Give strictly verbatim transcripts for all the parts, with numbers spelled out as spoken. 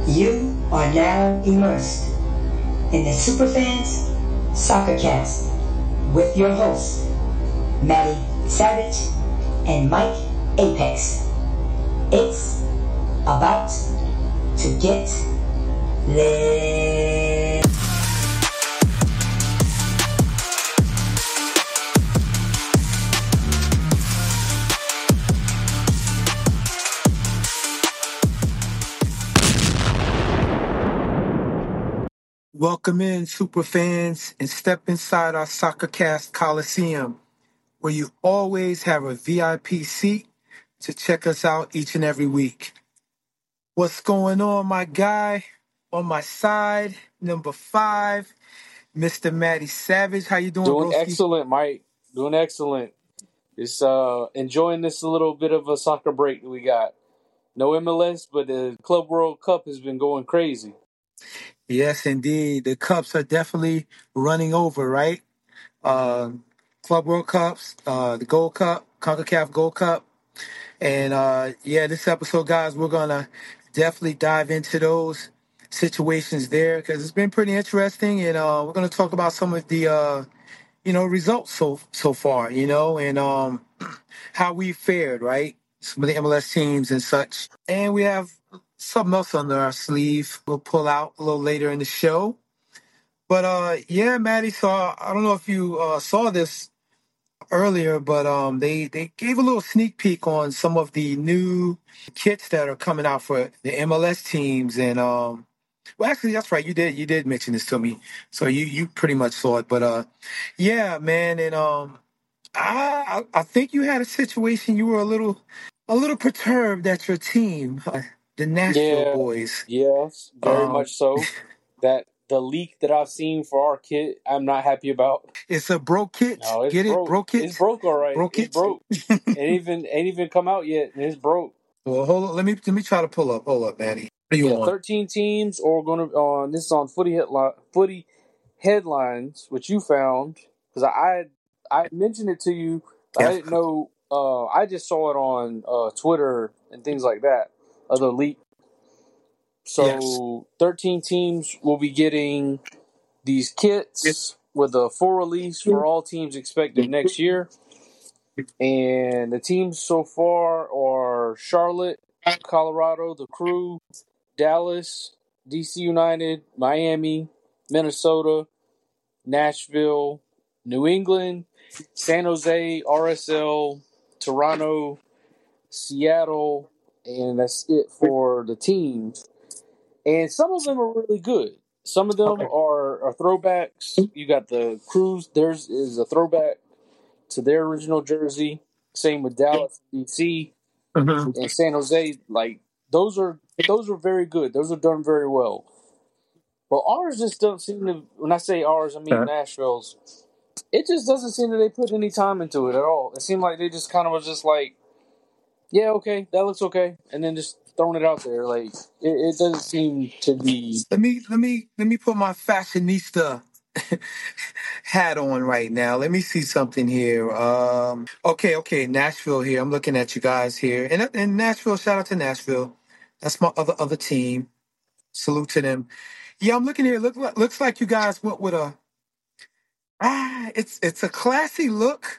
You are now immersed in the Superfans Soccercast with your hosts, Maddie Savage and Mike Apex. It's about to get lit. Welcome in, super fans, and step inside our Soccercast Coliseum, where you always have a V I P seat to check us out each and every week. What's going on, my guy? On my side, number five, Mister Matty Savage. How you doing, Doing broski? excellent, Mike. Doing excellent. It's uh enjoying this a little bit of a soccer break that we got. No M L S, but the Club World Cup has been going crazy. Yes, indeed. The cups are definitely running over, right? Uh, Club World Cups, uh, the Gold Cup, CONCACAF Gold Cup. And uh, yeah, this episode, guys, we're going to definitely dive into those situations there because it's been pretty interesting. And uh, we're going to talk about some of the, uh, you know, results so so far, you know, and um, how we fared, right? Some of the M L S teams and such. And we have something else under our sleeve we'll pull out a little later in the show. But uh, yeah, Maddie, so I don't know if you uh, saw this earlier, but um, they, they gave a little sneak peek on some of the new kits that are coming out for the M L S teams. And um, well, actually, that's right. You did you did mention this to me, so you you pretty much saw it. But uh, yeah, man, and um, I I I think you had a situation. You were a little a little perturbed at your team, uh, the Nashville Yeah, boys. yes, very Um, much so. That the leak that I've seen for our kit, I'm not happy about. it's a broke kit. No, it's Get it, broke. broke It's it, broke, all right. broke It's it. broke. Ain't even ain't even come out yet, and it's broke. Well, hold on. Let me let me try to pull up. Hold up, Maddie. What are you Yeah, on? thirteen teams, or going to on this is on Footy headline, Footy headlines, which you found because I I mentioned it to you, but I Yeah. didn't know. Uh, I just saw it on uh, Twitter and things like that. Other leak. Yes. So thirteen teams will be getting these kits with a full release for all teams expected next year. And the teams so far are Charlotte, Colorado, the Crew, Dallas, D C United, Miami, Minnesota, Nashville, New England, San Jose, R S L, Toronto, Seattle, and that's it for the teams. And some of them are really good. Some of them Okay. are, are throwbacks. You got the Crews. Theirs is a throwback to their original jersey. Same with Dallas, D C, Mhm. and San Jose. Like those are those are very good. Those are done very well. But ours just don't seem to. When I say ours, I mean Okay. Nashville's. It just doesn't seem that they put any time into it at all. It seemed like they just kind of was just like, yeah, okay, that looks okay, and then just throwing it out there. Like it, it doesn't seem to be. Let me let me let me put my fashionista hat on right now. Let me see something here. Um, okay, okay, Nashville here. I'm looking at you guys here, and and Nashville. Shout out to Nashville. That's my other other team. Salute to them. Yeah, I'm looking here. Look, looks like you guys went with a ah. It's it's a classy look.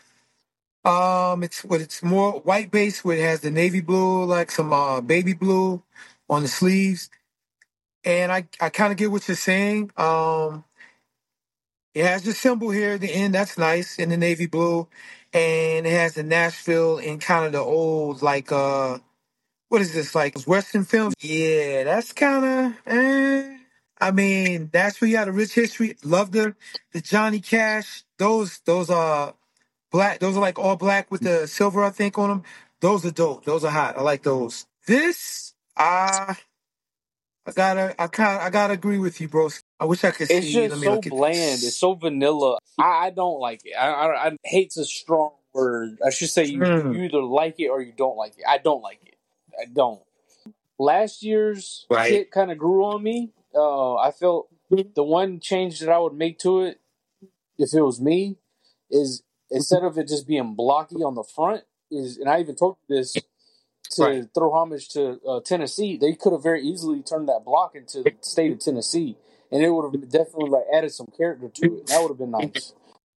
Um, it's what it's more white base where it has the navy blue, like some uh, baby blue on the sleeves. And I, I kind of get what you're saying. Um, it has the symbol here at the end. That's nice in the navy blue. And it has the Nashville in kind of the old, like, uh, what is this, like Western films? Yeah, that's kind of, eh. I mean, that's where you had a rich history. Love the, the Johnny Cash. Those, those are black. Those are like all black with the silver, I think, on them. Those are dope. Those are hot. I like those. This, uh, I gotta, I kind, I gotta agree with you, bro. I wish I could It's see. Let just me so look at bland. It's this. so vanilla. I, I don't like it. I, I, I hate's a strong word. I should say you, Mm, you either like it or you don't like it. I don't like it. I don't. Last year's right. kit kind of grew on me. Uh, I felt the one change that I would make to it, if it was me, is instead of it just being blocky on the front, is and I even told you this. to Right. throw homage to uh, Tennessee, they could have very easily turned that block into the state of Tennessee, and it would have definitely like added some character to it. That would have been nice.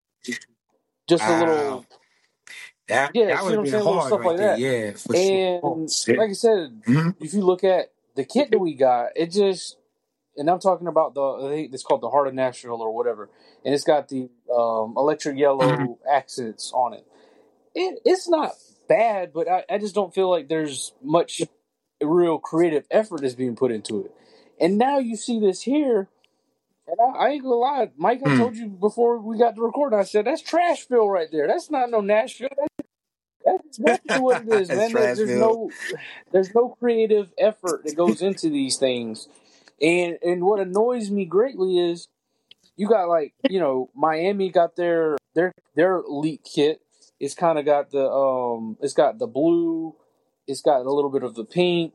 Just a Wow. little, That yeah. that See would what have I'm been saying? Little hard stuff right like there. that. Yeah, for And sure. like I said, Mhm. if you look at the kit that we got, it just, and I'm talking about the, I think it's called the Heart of Nashville or whatever, and it's got the um, electric yellow Mhm. accents on it. it. It's not bad, but I, I just don't feel like there's much real creative effort that's being put into it. And now you see this here, and I, I ain't gonna lie, Mike, I Mm. told you before we got to record, I said, that's Trashville right there. That's not no Nashville. That's, that's exactly what it is, It's man. There, there's Trashville. no there's no creative effort that goes into these things. And and what annoys me greatly is you got like, you know, Miami got their their their elite kit. It's kind of got the um it's got the blue, it's got a little bit of the pink,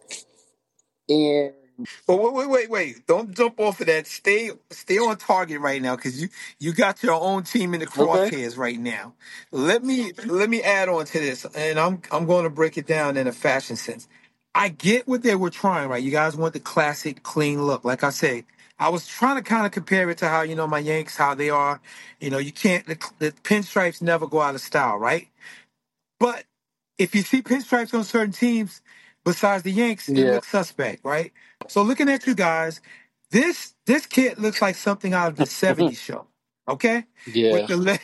and But wait, wait, wait, wait! Don't jump off of that. Stay, stay on target right now, because you you got your own team in the okay. crosshairs right now. Let me let me add on to this, and I'm I'm going to break it down in a fashion sense. I get what they were trying, right? You guys want the classic, clean look. Like I say, I was trying to kind of compare it to how you know my Yanks, how they are. You know, you can't the, the pinstripes never go out of style, right? But if you see pinstripes on certain teams, besides the Yanks, it Yeah. looks suspect, right? So looking at you guys, this this kit looks like something out of the seventies show. Okay? With Yeah. the le-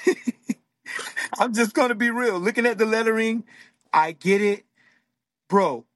I'm just gonna be real. Looking at the lettering, I get it, bro.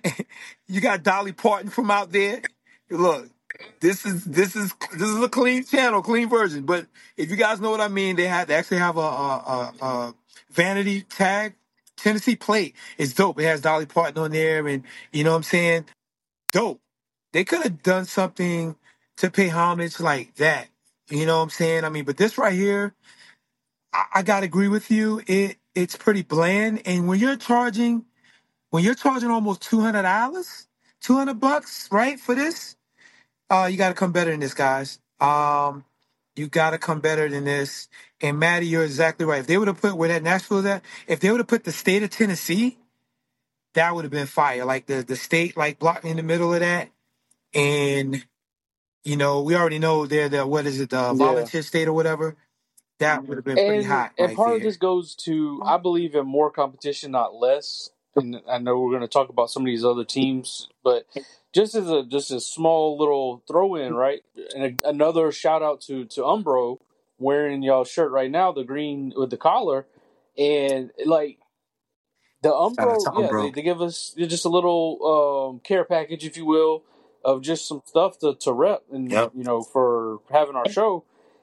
You got Dolly Parton from out there. Look, this is this is this is a clean channel, clean version. But if you guys know what I mean, they have they actually have a, a, a, a vanity tag. Tennessee plate is dope. It has Dolly Parton on there, and you know what I'm saying? Dope. They could have done something to pay homage like that. You know what I'm saying? I mean, but this right here, I, I gotta agree with you. It it's pretty bland, and when you're charging when you're charging almost two hundred dollars, two hundred bucks, right, for this, uh, you got to come better than this, guys. Um, you got to come better than this. And Maddie, you're exactly right. If they would have put where that Nashville is at, if they would have put the state of Tennessee, that would have been fire. Like the the state, like blocked in the middle of that, and you know, we already know they're the what is it, the Yeah. volunteer state or whatever. That would have been pretty And hot and right part of there. this goes to, I believe, in more competition, not less. And I know we're going to talk about some of these other teams, but just as a just a small little throw in, right? And a, another shout out to to Umbro wearing y'all's shirt right now, the green with the collar, and like the Shout out Umbro, to yeah, they, Umbro. they give us just a little um, care package, if you will, of just some stuff to to rep and Yep. you know for having our show.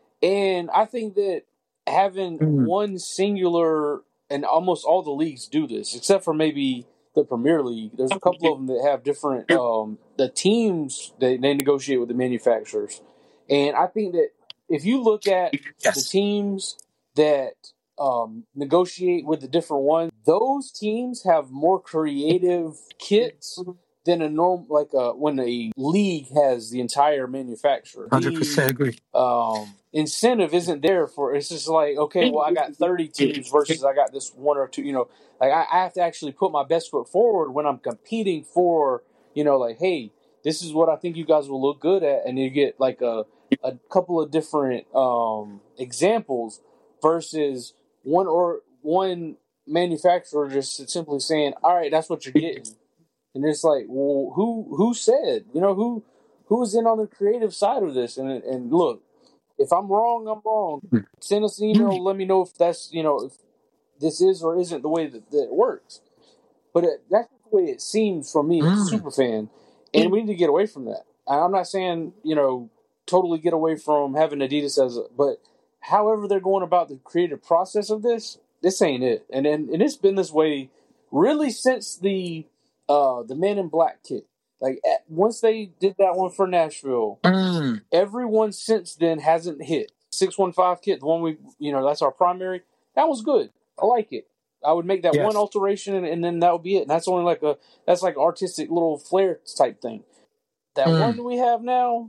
And I think that having Mm. one singular, and almost all the leagues do this, except for maybe the Premier League. There's a couple of them that have different, um, the teams, they, they negotiate with the manufacturers. And I think that if you look at the Yes. teams that um, negotiate with the different ones, those teams have more creative kits than a norm, like a, when a league has the entire manufacturer. Hundred percent agree. Um, incentive isn't there for, it's just like, okay, well, I got thirty teams versus I got this one or two, you know, like I, I have to actually put my best foot forward when I'm competing for, you know, like, hey, this is what I think you guys will look good at, and you get like a a couple of different um, examples versus one or one manufacturer just simply saying, all right, that's what you're getting. And it's like, well, who who said, you know, who who's in on the creative side of this? And and look, if I'm wrong, I'm wrong. Send us an email. Let me know if that's, you know, if this is or isn't the way that, that it works. But it, that's the way it seems for me as a Mm. super fan, and we need to get away from that. And I'm not saying, you know, totally get away from having Adidas as a, but however they're going about the creative process of this, this ain't it. And and, and it's been this way really since the uh, the Men in Black kit. Like at, once they did that one for Nashville, Mm. everyone since then hasn't hit. six one five kit, the one we, you know, that's our primary. That was good. I like it. I would make that Yes. one alteration, and, and then that would be it. And that's only like a, that's like artistic little flair type thing. That Mm. one we have now,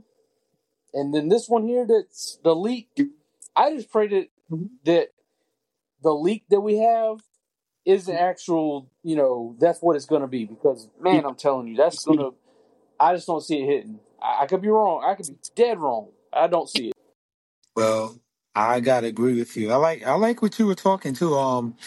and then this one here that's the leak. I just pray that, that the leak that we have is the actual, you know, that's what it's going to be. Because, man, I'm telling you, that's going to, I just don't see it hitting. I, I could be wrong. I could be dead wrong. I don't see it. Well, I gotta agree with you. I like I like what you were talking to. Um,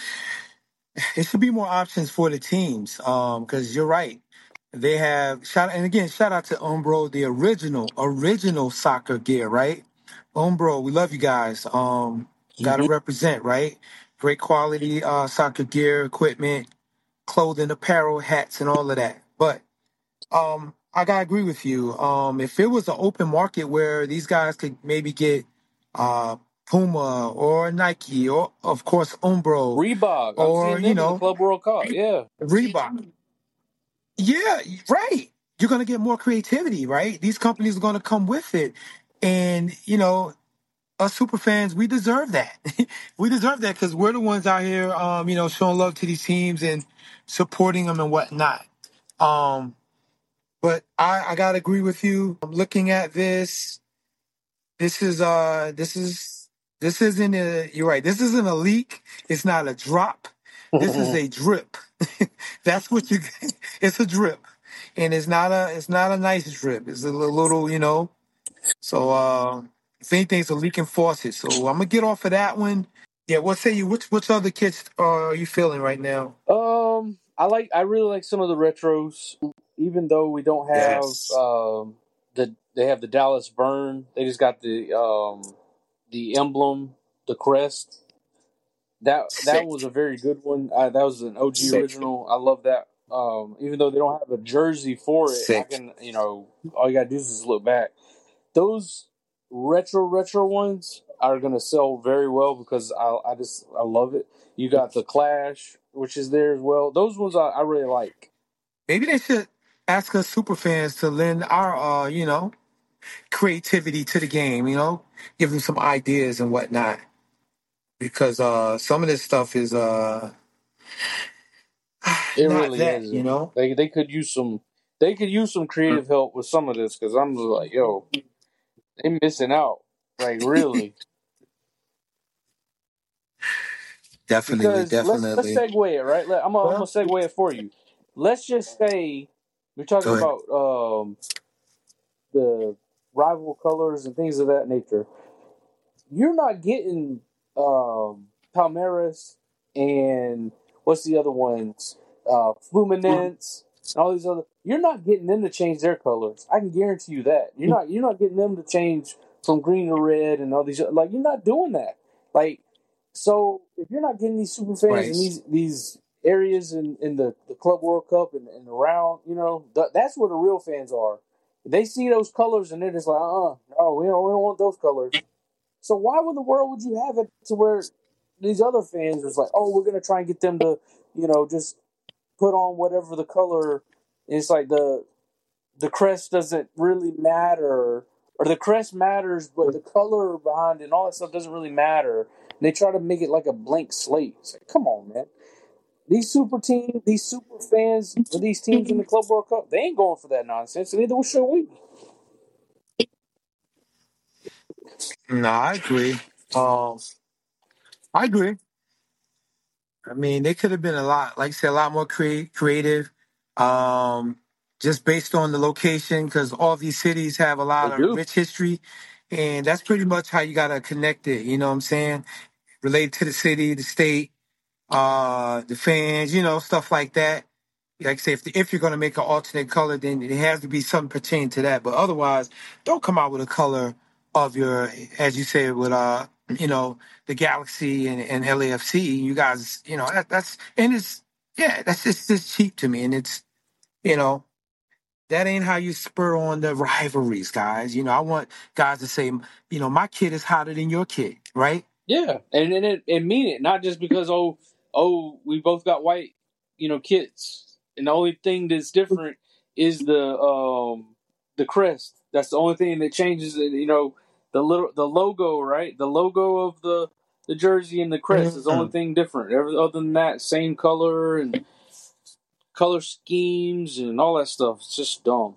it should be more options for the teams. Um, because you're right. They have shout and again shout out to Umbro, the original original soccer gear, right? Umbro, we love you guys. Um, gotta Mm-hmm. represent, right? Great quality uh soccer gear, equipment, clothing, apparel, hats, and all of that. But um, I gotta agree with you. Um, if it was an open market where these guys could maybe get uh Puma or Nike or of course Umbro Reebok. I'm or seeing you them in the know Club World Cup. Yeah. Reebok. Yeah, right. You're gonna get more creativity, right? These companies are gonna come with it. And, you know, us super fans, we deserve that. We deserve that because we're the ones out here um, you know, showing love to these teams and supporting them and whatnot. Um But I, I gotta agree with you. I'm looking at this. This is uh this is this isn't a you're right. This isn't a leak. It's not a drop. This is a drip. That's what you it's a drip. And it's not a it's not a nice drip. It's a little, little you know. So uh if anything, it's a leaking faucet. So I'm gonna get off of that one. Yeah, what say you? Which which other kits are you feeling right now? um, I like, I really like some of the retros, even though we don't have, Yes. um, the, they have the Dallas Burn. They just got the, um, the emblem, the crest. That that Sick. was a very good one. Uh, that was an O G Sick. original. I love that. Um, even though they don't have a jersey for it, I Sick. can, you know, all you gotta do is just look back. Those retro retro ones are gonna sell very well because I I just I love it. You got the Clash, which is there as well. Those ones I, I really like. Maybe they should ask us super fans to lend our, uh, you know, creativity to the game. You know, give them some ideas and whatnot. Because uh, some of this stuff is uh, It not really that. is. You know. They they could use some they could use some creative help with some of this because I'm just like, yo, they missing out. Like really. Definitely, Because let's let's definitely. segue it right. Let, I'm gonna, I'm gonna Well, segue it for you. Let's just say we're talking go ahead. about um, the rival colors and things of that nature. You're not getting um, Palmeiras and what's the other ones? Uh, Fluminense and all these other. You're not getting them to change their colors. I can guarantee you that. You're not. You're not getting them to change from green to red and all these. Like you're not doing that. Like so, if you're not getting these super fans Right. in these these areas in, in the, the Club World Cup and, and around, you know, th- that's where the real fans are. They see those colors and they're just like, uh, uh no, we don't, we don't want those colors. So why in the world would you have it to where these other fans was like, oh, we're gonna try and get them to, you know, just put on whatever the color. It's like the the crest doesn't really matter, or the crest matters, but the color behind it and all that stuff doesn't really matter. And they try to make it like a blank slate. It's like, come on, man. These super teams, these super fans for these teams in the Club World Cup, they ain't going for that nonsense, and neither should we. No, I agree. Um, I agree. I mean, they could have been a lot, like I said, a lot more crea- creative. Um, just based on the location, because all these cities have a They lot of do. rich history, and that's pretty much how you gotta connect it. You know what I'm saying? Related to the city, the state, uh, the fans, you know, stuff like that. Like I say, if, if you're going to make an alternate color, then it has to be something pertaining to that. But otherwise, don't come out with a color of your, as you said, with uh, you know, the Galaxy and, and L A F C. You guys, you know, that, that's and it's yeah, that's just just cheap to me, and it's you know. That ain't how you spur on the rivalries, guys. You know, I want guys to say, you know, my kid is hotter than your kid, right? Yeah, and and it, and mean it, not just because oh oh we both got white, you know, kids, and the only thing that's different is the um the crest. That's the only thing that changes. You know, the little the logo, right? The logo of the the jersey and the crest is the only Mhm. thing different. Every other than that, same color and color schemes and all that stuff. It's just dumb.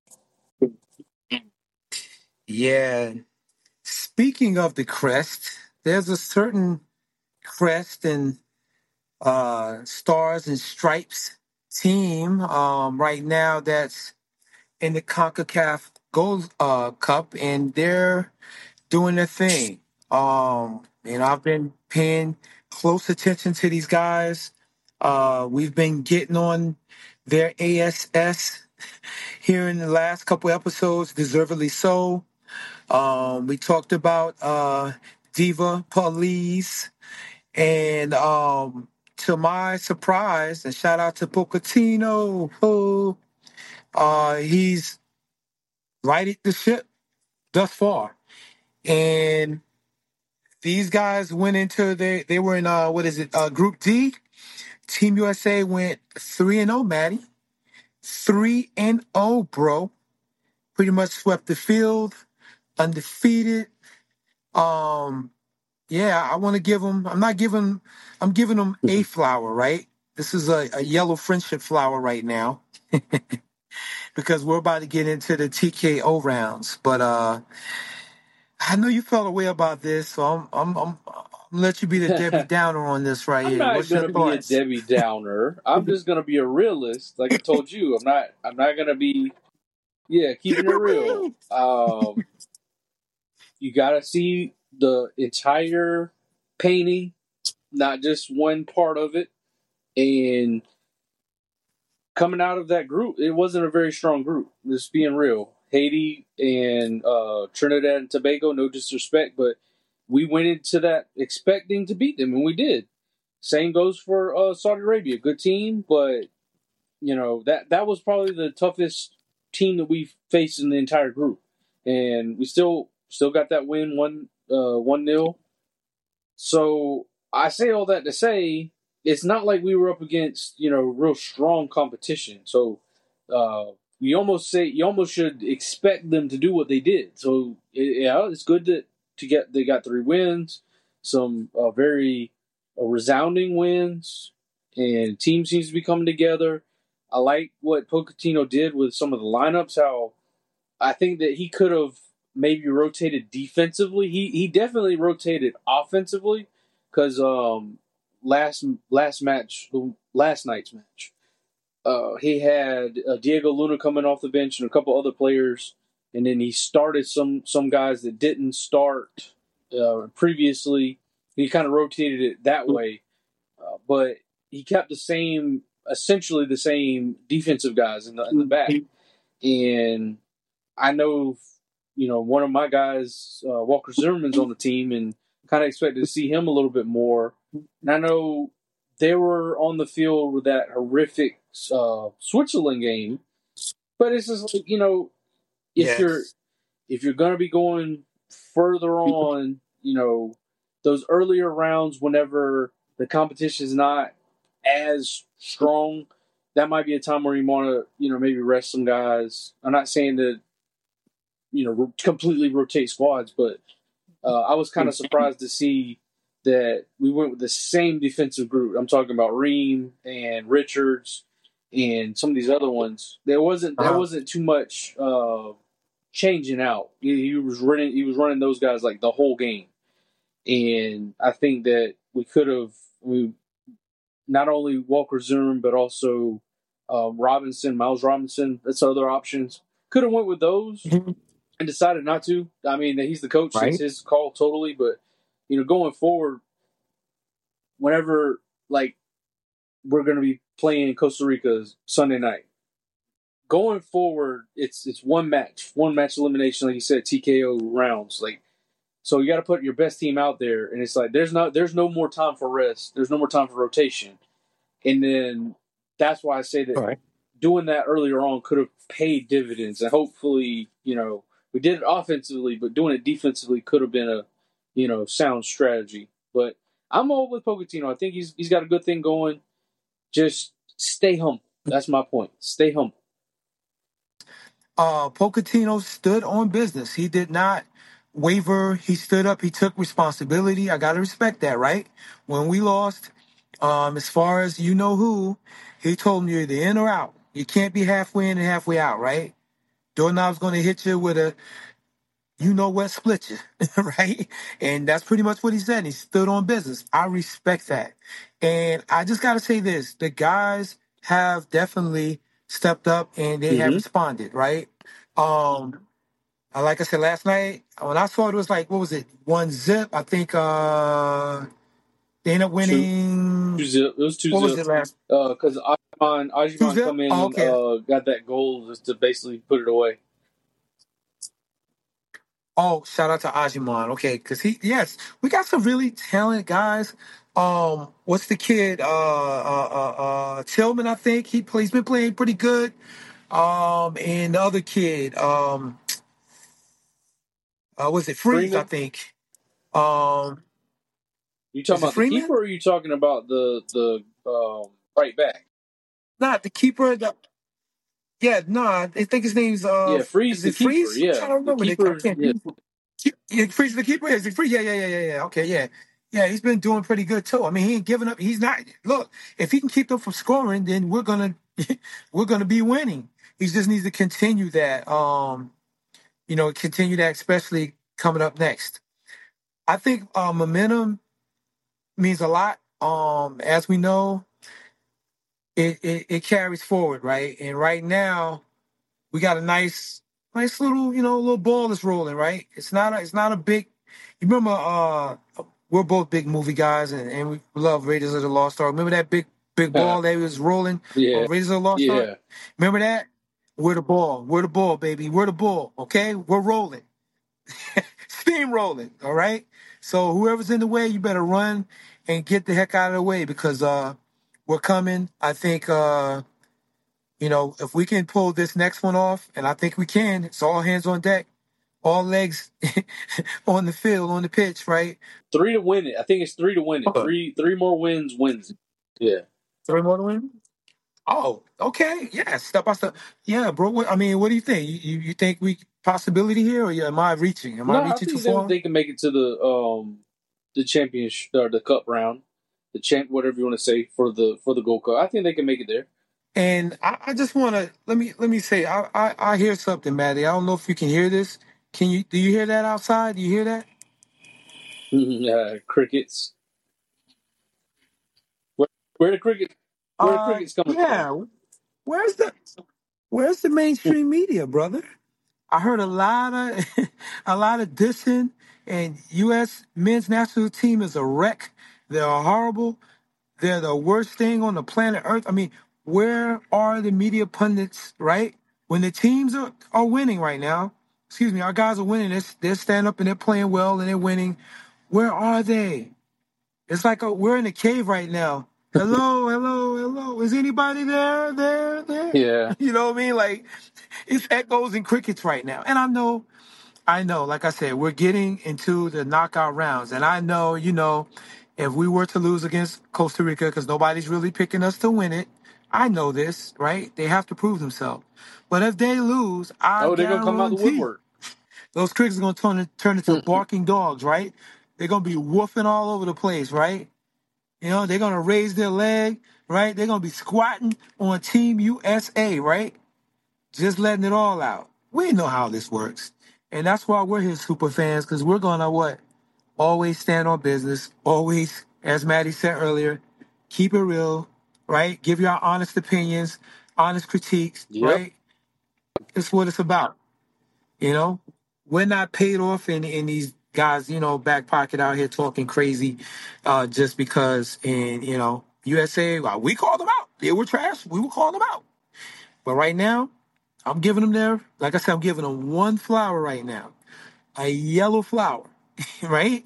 Yeah. Speaking of the crest, there's a certain crest and uh, Stars and Stripes team um, right now that's in the CONCACAF Gold uh, Cup, and they're doing their thing. Um, and I've been paying close attention to these guys. Uh, we've been getting on their A S S here in the last couple episodes, deservedly so. Um, we talked about uh, Diva Police, and um, to my surprise, and shout out to Pochettino, who uh, he's righted the ship thus far. And these guys went into they they were in uh what is it uh Group D. Team U S A went three and zero, Maddie. Three and zero, bro. Pretty much swept the field, undefeated. Um, yeah, I want to give them. I'm not giving. I'm giving them a flower, right? This is a, a yellow friendship flower right now because we're about to get into the T K O rounds. But uh, I know you felt a way about this, so I'm I'm I'm, I'm gonna let you be the Debbie Downer on this right I'm here. not What's gonna your be a thoughts? Debbie Downer. I'm just gonna be a realist. Like I told you, I'm not. I'm not gonna be. Yeah, keeping it real. Um, you gotta see the entire painting, not just one part of it. And coming out of that group, it wasn't a very strong group. Just being real. Haiti and uh, Trinidad and Tobago, no disrespect, but we went into that expecting to beat them, and we did. Same goes for uh, Saudi Arabia. Good team, but you know that that was probably the toughest team that we faced in the entire group, and we still still got that win one uh, one nil. So I say all that to say it's not like we were up against you know real strong competition. So uh, you almost say you almost should expect them to do what they did. So yeah, it's good that to get they got three wins, some uh, very uh, resounding wins, and team seems to be coming together. I like what Pochettino did with some of the lineups. How I think that he could have maybe rotated defensively. He he definitely rotated offensively because um, last last match, last night's match, uh, he had uh, Diego Luna coming off the bench and a couple other players, and then he started some some guys that didn't start uh, previously. He kind of rotated it that way, uh, but he kept the same, essentially the same defensive guys in the in the back, and I know, you know, one of my guys, uh, Walker Zimmerman's on the team, and kind of expected to see him a little bit more. And I know they were on the field with that horrific uh, Switzerland game, but it's just like you know, if Yes. you're if you're going to be going further on, you know, those earlier rounds, whenever the competition is not as strong, that might be a time where you want to, you know, maybe rest some guys. I'm not saying that you know, completely rotate squads. But uh, I was kind of surprised to see that we went with the same defensive group. I'm talking about Ream and Richards and some of these other ones. There wasn't there Uh-huh. wasn't too much uh, changing out. He, he was running he was running those guys like the whole game, and I think that we could have we not only Walker Zimmerman but also uh, Robinson, Miles Robinson. That's other options. Could have went with those. And decided not to. I mean, he's the coach. Right. It's his call totally. But, you know, going forward, whenever, like, we're going to be playing Costa Rica Sunday night, going forward, it's it's one match. One match elimination, like you said, T K O rounds. Like, so you got to put your best team out there. And it's like, there's no, there's no more time for rest. There's no more time for rotation. And then that's why I say that Right. doing that earlier on could have paid dividends. And hopefully, you know, we did it offensively, but doing it defensively could have been a, you know, sound strategy. But I'm all with Pochettino. I think he's he's got a good thing going. Just stay humble. That's my point. Stay humble. Uh, Pochettino stood on business. He did not waver. He stood up. He took responsibility. I gotta respect that, right? When we lost, um, as far as you know who, he told me you're either in or out. You can't be halfway in and halfway out, right? Doorknob's gonna hit you with a you know what split you, right? And that's pretty much what he said. He stood on business. I respect that. And I just got to say this: the guys have definitely stepped up and they have Mm-hmm. responded, right? Um, uh, like I said last night, when I saw it, it was like, what was it? One zip. I think uh, they ended up Two, two winning. zip. It was two What was zip. it last? Because uh, Ajman, Two Ajman zip? come in Oh, and okay. uh, got that goal just to basically put it away. Oh, shout out to Ajimon. Okay, because he, yes, we got some really talented guys. Um, what's the kid? Uh, uh, uh, uh Tillman, I think he plays. Been playing pretty good. Um, and the other kid, um, uh, was it Freeze? I Freeman, think. Um, you talking is it about the keeper, Freeman? or are you talking about the the um, right back? Not the keeper. The, yeah, no, I think his name's uh, Yeah, Freeze is the it keeper. Freeze? I'm Yeah, trying to the remember. The, I keeper. Yeah, can't. Keep- Yeah, Freeze the keeper. Is he free? Yeah, yeah, yeah, yeah, yeah. Okay, yeah, yeah. He's been doing pretty good too. I mean, he ain't giving up. He's not. Look, if he can keep them from scoring, then we're gonna we're gonna be winning. He just needs to continue that. Um, you know, continue that, especially coming up next. I think uh, momentum means a lot. Um, as we know, it, it it carries forward, right? And right now, we got a nice, nice little, you know, little ball that's rolling, right? It's not, a, it's not a big. You remember, uh, we're both big movie guys, and, and we love Raiders of the Lost Ark. Remember that big, big ball that was rolling yeah, on Raiders of the Lost Ark? yeah. Remember that? We're the ball. We're the ball, baby. We're the ball. Okay, we're rolling, steamrolling. All right. So whoever's in the way, you better run and get the heck out of the way because uh, we're coming. I think. Uh, you know, if we can pull this next one off, and I think we can, it's all hands on deck, all legs on the field, on the pitch, right? Three to win it. I think it's three to win it. Uh, Three, three more wins wins it. Yeah. Three more to win? Oh, okay. Yeah, step by step. Yeah, bro. What, I mean, what do you think? You, you, you think we possibility here, or yeah, am I reaching? Am I No, I reaching too think they far? they can make it to the um the championship or the cup round, the champ, whatever you want to say for the for the Gold Cup. I think they can make it there. And I, I just want to let me let me say, I, I I hear something, Maddie. I don't know if you can hear this. Can you? Do you hear that outside? Do you hear that? uh, crickets. Where, where the cricket? Where the Uh, crickets coming from? yeah. Where's the Where's the mainstream media, brother? I heard a lot of a lot of dissing, and U S men's national team is a wreck. They're horrible. They're the worst thing on the planet Earth. I mean, where are the media pundits, right? When the teams are, are winning right now, excuse me, our guys are winning. They're, they're standing up and they're playing well and they're winning. Where are they? It's like a, we're in a cave right now. Hello, hello, hello. Is anybody there? There, there? Yeah. You know what I mean? Like, it's echoes and crickets right now. And I know, I know, like I said, we're getting into the knockout rounds. And I know, you know, if we were to lose against Costa Rica, because nobody's really picking us to win it, I know this, right? They have to prove themselves. But if they lose, I Oh, they're gonna come out the guarantee woodwork. those crickets are going to turn, turn into barking dogs, right? They're going to be woofing all over the place, right? You know, they're going to raise their leg, right? They're going to be squatting on Team U S A, right? Just letting it all out. We know how this works. And that's why we're here, super fans, because we're going to what? Always stand on business. Always, as Maddie said earlier, keep it real, right? Give your honest opinions, honest critiques, Yep. right? It's what it's about. You know, we're not paid off in, in these guys, you know, back pocket out here talking crazy uh, just because in, you know, U S A, well, we called them out. They were trash. We will call them out. But right now, I'm giving them their, like I said, I'm giving them one flower right now, a yellow flower, right?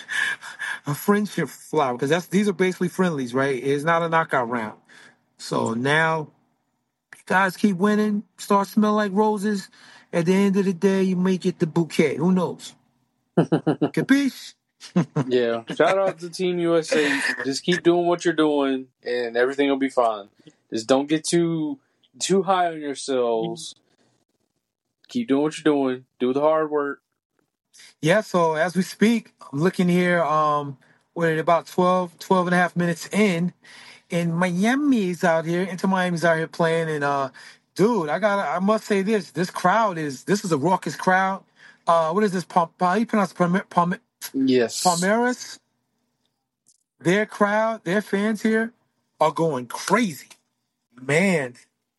A friendship flower, because that's these are basically friendlies, right? It's not a knockout round. So now guys keep winning, start smelling like roses. At the end of the day, you may get the bouquet. Who knows? Capiche? Yeah. Shout out to Team U S A. Just keep doing what you're doing, and everything will be fine. Just don't get too too high on yourselves. Keep doing what you're doing. Do the hard work. Yeah, so as we speak, I'm looking here, um, we're about twelve, twelve and a half minutes in, and Miami's out here, Inter Miami's out here playing, and uh, dude, I got I must say this, this crowd is, this is a raucous crowd. Uh, what is this, Pal, how you pronounce Palme- Palme- Yes. Palmeiras? their crowd, their fans here are going crazy. Man,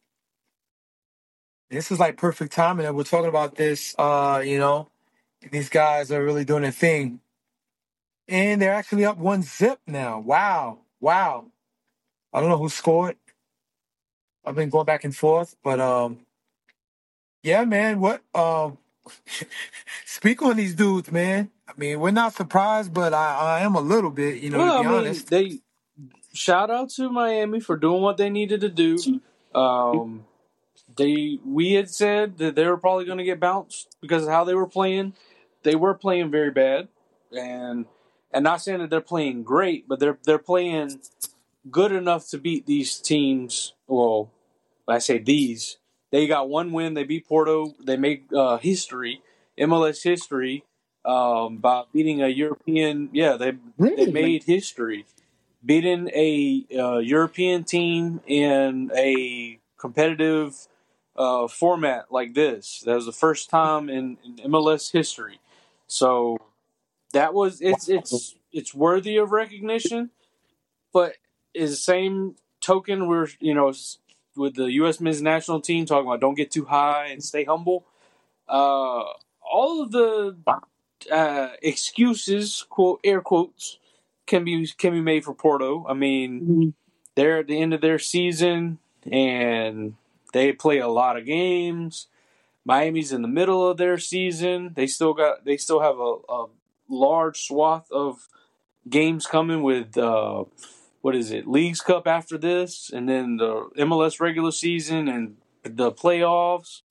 this is like perfect timing that we're talking about this. Uh, you know, these guys are really doing their thing. And they're actually up one zip now. Wow. Wow. I don't know who scored. I've been going back and forth, but um, yeah, man. What um, speak on these dudes, man. I mean, we're not surprised, but I, I am a little bit, you know, to Well, I be mean, honest. they shout out to Miami for doing what they needed to do. Um, they we had said that they were probably going to get bounced because of how they were playing. They were playing very bad, and and not saying that they're playing great, but they're they're playing good enough to beat these teams. Well, I say these. They got one win. They beat Porto. They made uh, history, M L S history, um, by beating a European. Yeah, they they Really? made history, beating a uh, European team in a competitive uh, format like this. That was the first time in, in M L S history. So that was it's Wow. it's it's worthy of recognition. But is the same token we're you know with the U S men's national team talking about don't get too high and stay humble. Uh, all of the uh, excuses, quote air quotes, can be can be made for Porto. I mean, they're at the end of their season and they play a lot of games. Miami's in the middle of their season. They still got they still have a, a large swath of games coming with uh, what is it, Leagues Cup after this, and then the M L S regular season and the playoffs.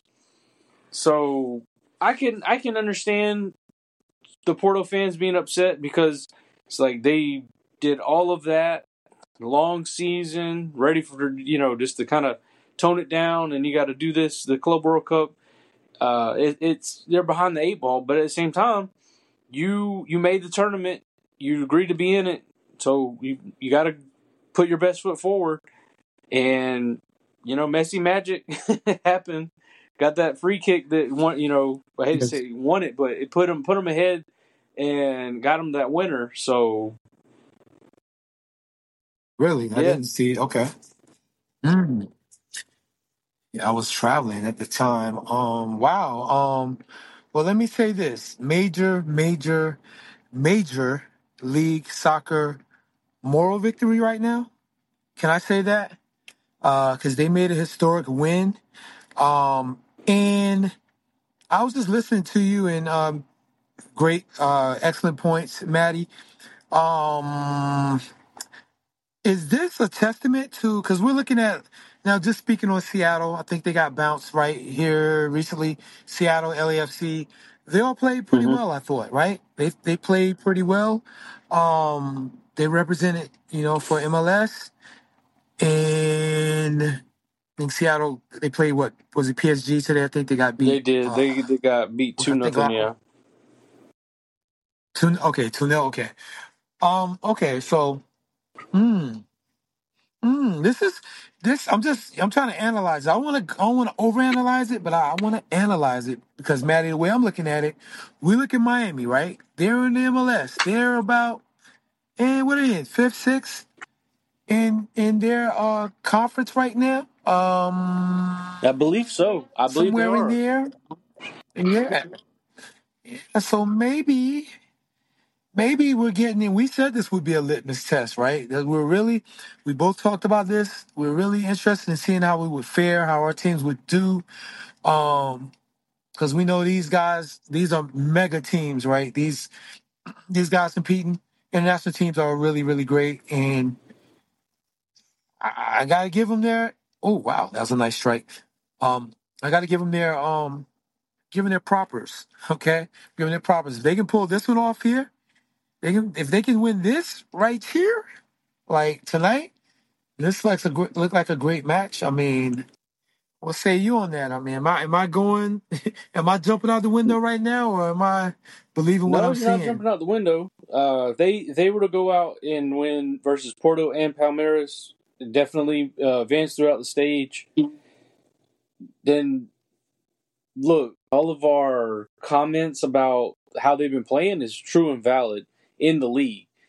So I can I can understand the Porto fans being upset because it's like they did all of that long season, ready for you know just to kind of tone it down, and you got to do this the Club World Cup. Uh, it, it's they're behind the eight ball, but at the same time, you you made the tournament, you agreed to be in it, so you you got to put your best foot forward, and you know Messi magic happened. Got that free kick that won. You know, I hate to Yes. say won it, but it put him put him ahead and got him that winner. So Really? I yeah, didn't see it. Okay. Mm. Yeah, I was traveling at the time. Um, wow. Um, well, let me say this: major, major, major league soccer moral victory right now. Can I say that? Because they made a historic win. Um, and I was just listening to you and um, great, uh, excellent points, Maddie. Um, Is this a testament to, because we're looking at now, just speaking on Seattle, I think they got bounced right here recently. Seattle, L A F C, they all played pretty mm-hmm. well, I thought, right? They they played pretty well. Um, they represented, you know, for M L S, and I think Seattle, they played what was it, P S G today? I think they got They beat. did. Uh, They they got beat two I think nothing. uh, Yeah. two. Okay, two nil. Okay. Um. Okay. So. Hmm. Mm, this is this. I'm just. I'm trying to analyze it. I want to. I don't want to overanalyze it, but I, I want to analyze it because, Maddie, the way I'm looking at it, we look at Miami, right? They're in the M L S. They're about and what are they in fifth, sixth in in their uh conference right now. Um, I believe so. I believe they somewhere in are. there. Yeah. So maybe. Maybe we're getting in. We said this would be a litmus test, right? That we're really, we both talked about this. We're really interested in seeing how we would fare, how our teams would do. Um, because we know these guys, these are mega teams, right? These these guys competing. International teams are really, really great, and I, I gotta give them their. Oh wow, that was a nice strike. Um, I gotta give them their um, giving their propers. Okay, giving their propers. If they can pull this one off here, they can. If they can win this right here. Like tonight, this looks a gr- look like a great match. I mean, what say you on that? I mean, am I am I going? Am I jumping out the window right now, or am I believing what No, I'm you're not seeing? jumping out the window. Uh, they they were to go out and win versus Porto and Palmeiras, definitely uh, advance throughout the stage. Then look, all of our comments about how they've been playing is true and valid in the league.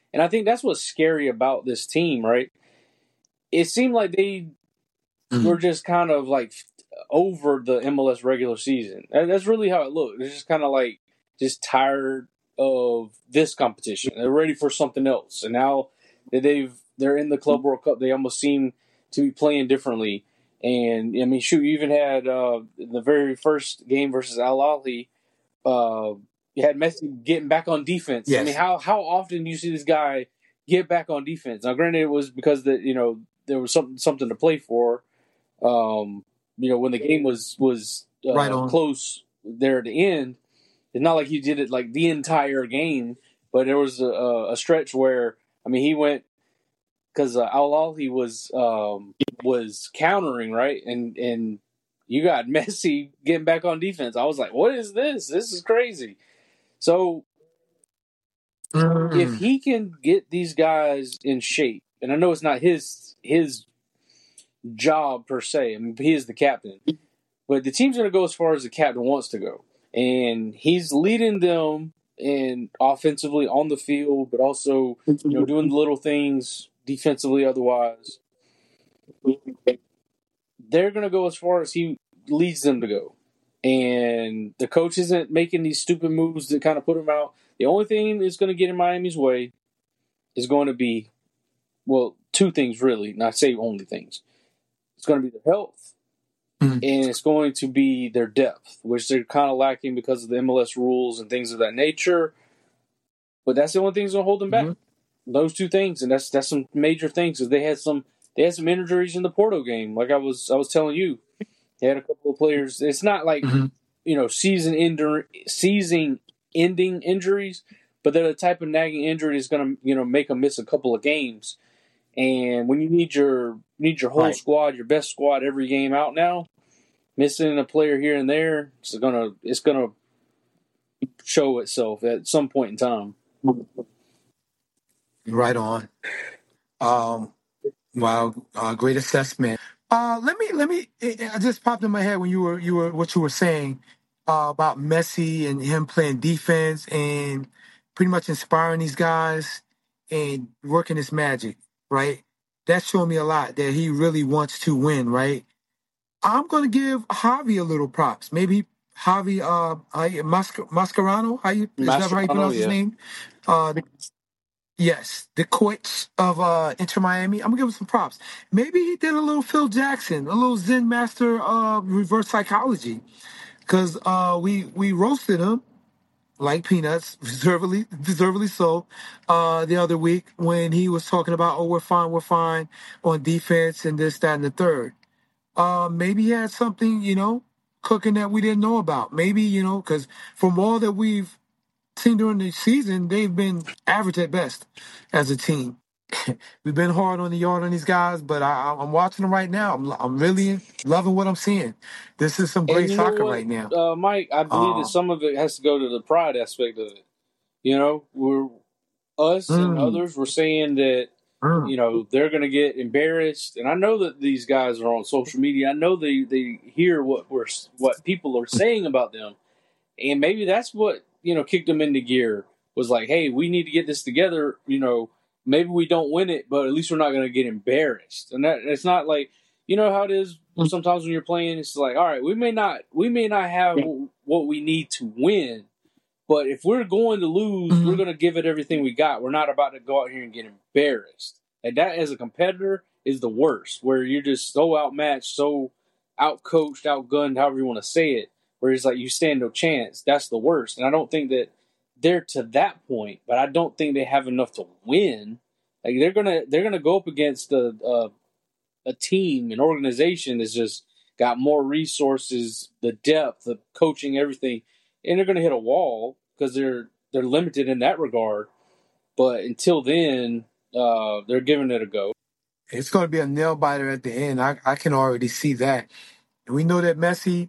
And I think that's what's scary about this team, right? It seemed like they mm-hmm. were just kind of like over the M L S regular season. And that's really how it looked. They're just kind of like just tired of this competition. They're ready for something else. And now that they've they're in the Club World Cup, they almost seem to be playing differently. And I mean, shoot, you even had uh, the very first game versus Al Ahly, uh, you had Messi getting back on defense. Yes. I mean, how how often do you see this guy get back on defense? Now, granted, it was because that you know there was something something to play for. Um, you know, when the game was was uh, right close there at the end, it's not like he did it like the entire game, but there was a, a stretch where I mean he went. Because uh, Al Ahly was um, was countering, right, and and you got Messi getting back on defense. I was like, "What is this? This is crazy." So, mm. if he can get these guys in shape, and I know it's not his his job per se. I mean, he is the captain, but the team's going to go as far as the captain wants to go, and he's leading them and offensively on the field, but also you know doing the little things. Defensively, otherwise, they're going to go as far as he leads them to go. And the coach isn't making these stupid moves that kind of put him out. The only thing that's going to get in Miami's way is going to be, well, two things really, not say only things. It's going to be their health, mm-hmm. and it's going to be their depth, which they're kind of lacking because of the M L S rules and things of that nature. But that's the only thing that's going to hold them back. Mm-hmm. Those two things, and that's that's some major things. Because they had some they had some injuries in the Porto game, like I was I was telling you. They had a couple of players. It's not like mm-hmm. you know season ender, season ending injuries, but they're the type of nagging injury that's going to you know make them miss a couple of games. And when you need your need your whole right. squad, your best squad every game out now, missing a player here and there, it's gonna it's gonna show itself at some point in time. Right on. Um, wow, uh, great assessment. Uh, let me let me. It, it just popped in my head when you were you were what you were saying uh, about Messi and him playing defense and pretty much inspiring these guys and working his magic. Right, that showed me a lot that he really wants to win. Right, I'm gonna give Javi a little props. Maybe Javi uh, Masc- Mascherano. How you is that how you pronounce yeah. his name? Uh, the, Yes, the coach of uh, Inter Miami. I'm gonna give him some props. Maybe he did a little Phil Jackson, a little Zen master uh, reverse psychology, because uh, we we roasted him like peanuts, deservedly, deservedly so, uh, the other week when he was talking about, oh, we're fine, we're fine on defense and this, that, and the third. Uh, maybe he had something, you know, cooking that we didn't know about. Maybe, you know, because from all that we've seen during the season, they've been average at best as a team. We've been hard on the yard on these guys, but I, I'm watching them right now. I'm, I'm really loving what I'm seeing. This is some great soccer right now. Uh, Mike, I believe um, that some of it has to go to the pride aspect of it. You know, we're us mm, and others were saying that, mm. you know, they're going to get embarrassed. And I know that these guys are on social media. I know they, they hear what we're what people are saying about them. And maybe that's what, you know, kicked them into gear, was like, hey, we need to get this together. You know, maybe we don't win it, but at least we're not going to get embarrassed. And that it's not like, you know how it is sometimes when you're playing, it's like, all right, we may not, we may not have what we need to win, but if we're going to lose, mm-hmm. we're going to give it everything we got. We're not about to go out here and get embarrassed. And that, as a competitor, is the worst, where you're just so outmatched, so outcoached, outgunned, however you want to say it, where it's like you stand no chance. That's the worst. And I don't think that they're to that point, but I don't think they have enough to win. Like they're gonna they're gonna go up against a a, a team, an organization that's just got more resources, the depth, the coaching, everything, and they're gonna hit a wall because they're they're limited in that regard. But until then, uh, they're giving it a go. It's going to be a nail biter at the end. I I can already see that. And we know that Messi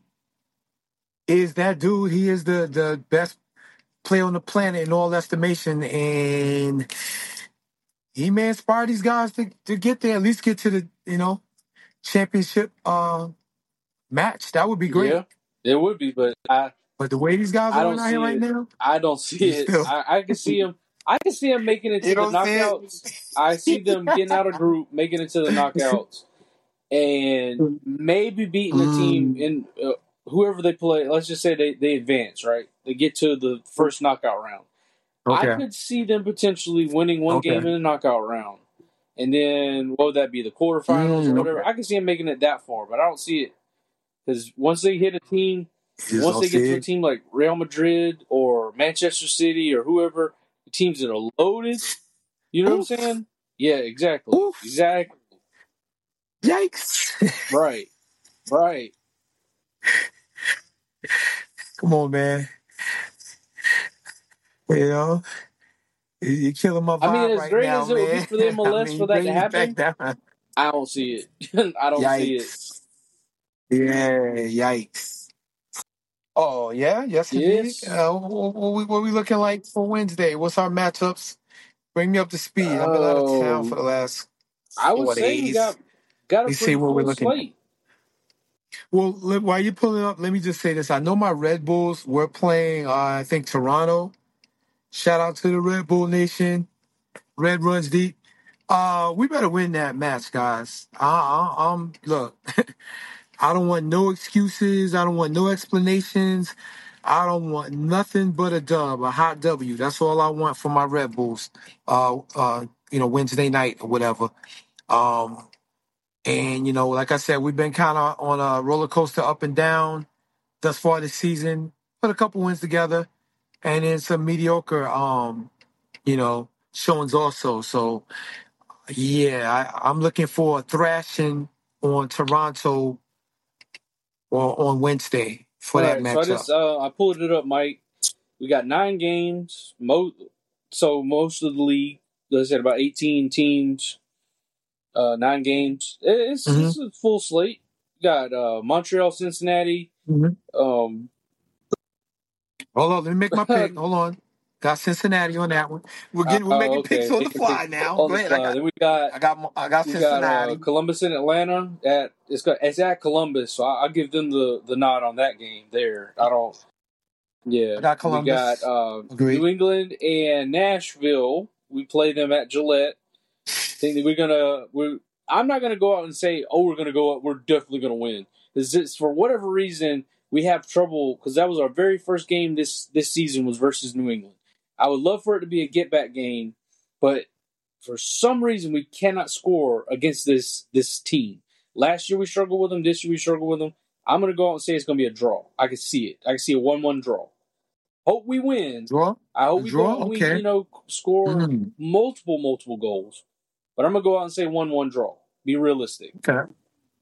is that dude. He is the, the best player on the planet in all estimation, and he may inspire these guys to, to get there, at least get to the, you know, championship uh, match. That would be great. Yeah, it would be, but I. But the way these guys are out here right it. now, I don't see it. Still. I, I can see him. I can see them making it to You the don't see knockouts. I see them it? getting out of group, making it to the knockouts, and maybe beating the team mm, in uh, whoever they play. Let's just say they, they advance, right? They get to the first knockout round. I okay. could see them potentially winning one Okay. game in the knockout round. And then, what would that be, the quarterfinals or Mm, whatever? okay. I can see them making it that far, but I don't see it. Because once they hit a team, You just once don't they get see to a it. team like Real Madrid or Manchester City or whoever, the teams that are loaded, you know what I'm Oof. saying? Yeah, exactly. Oof. Exactly. Yikes. Right. Right. Come on, man. You know, you- you're killing my I mean, vibe as right great now, as it would be man. for the I M L S mean, for you that to bring me back happen, down. I don't see it. I don't see it. Yikes. Yeah, yikes. Oh, yeah, yes, indeed. Yes. Uh, what, what, we, what we looking like for Wednesday? What's our matchups? Bring me up to speed. I've been out of town for Oh, the last I would four say we days. got got Let a me see pretty what we're full looking at. slate. Well, let, while you're pulling up, let me just say this. I know my Red Bulls were playing, uh, I think, Toronto. Shout out to the Red Bull Nation. Red runs deep. Uh, we better win that match, guys. I, I, um, look, I don't want no excuses. I don't want no explanations. I don't want nothing but a dub, a hot W. That's all I want for my Red Bulls. Uh, uh, you know, Wednesday night or whatever. Um, and you know, like I said, we've been kind of on a roller coaster, up and down thus far this season. Put a couple wins together, and then some mediocre, um, you know, showings also. So yeah, I, I'm looking for a thrashing on Toronto or on Wednesday for All that right, so I matchup. just uh, I pulled it up, Mike. We got nine games. Most so most of the league. Let's say about eighteen teams. Uh, nine games. It's hmm it's a full slate. We got uh, Montreal, Cincinnati. hmm Um, Hold on, let me make my pick. Hold on, got Cincinnati on that one. We're uh, getting we're making picks okay, on the making picks fly now. on Go the ahead, I fly. got Then we got I got I got we got uh, Cincinnati. Columbus and Atlanta. At it's got it's at Columbus, so I, I'll give them the the nod on that game there. I don't. Yeah, I got we got Columbus. uh, New Agreed. England and Nashville. We play them at Gillette. Think that we're gonna. We I'm not gonna go out and say, "Oh, we're gonna go up. We're definitely gonna win." Is this for whatever reason we have trouble because that was our very first game this this season was versus New England. I would love for it to be a get back game, but for some reason we cannot score against this this team. Last year we struggled with them. This year we struggled with them. I'm gonna go out and say it's gonna be a draw. I can see it. I can see a one one draw. Hope we win. Draw. I hope A we go draw. out and we, Okay. you know, score Mm, multiple, multiple goals. But I'm gonna go out and say one one draw. Be realistic. okay.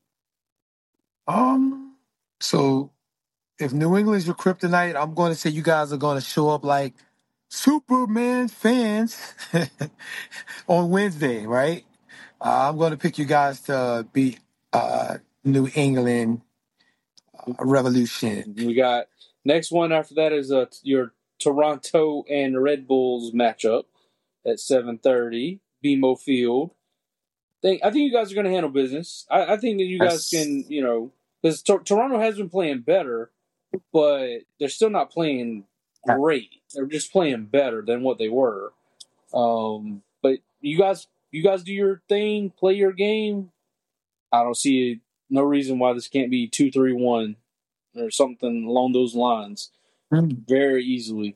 Um. So if New England's your kryptonite, I'm going to say you guys are going to show up like Superman fans on Wednesday, right? Uh, I'm going to pick you guys to beat uh, New England uh, Revolution. We got next one after that is uh, your Toronto and Red Bulls matchup at seven thirty, B M O Field. Think I think you guys are going to handle business. I, I think that you guys That's can, you know, because to- Toronto has been playing better, but they're still not playing great. They're just playing better than what they were. Um, but you guys, you guys do your thing, play your game. I don't see no reason why this can't be two three one or something along those lines Mm. very easily.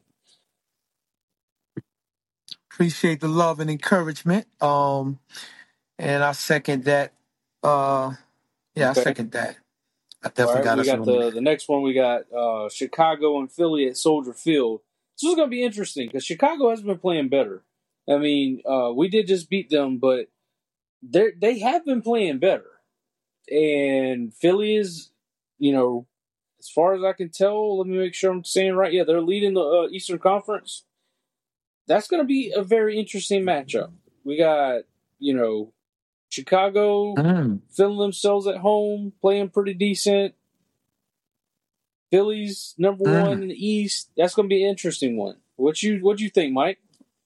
Appreciate the love and encouragement. Um, and I second that. Uh, yeah, I Okay. second that. I All definitely right. got We us got winning the the that. next one. We got uh, Chicago and Philly at Soldier Field. This is going to be interesting because Chicago has been playing better. I mean, uh, we did just beat them, but they they have been playing better. And Philly is, you know, as far as I can tell, let me make sure I'm saying right. Yeah, they're leading the uh, Eastern Conference. That's going to be a very interesting matchup. We got, you know, Chicago Mm. feeling themselves at home, playing pretty decent. Phillies number one Mm. in the East. That's going to be an interesting one. What you what you think, Mike?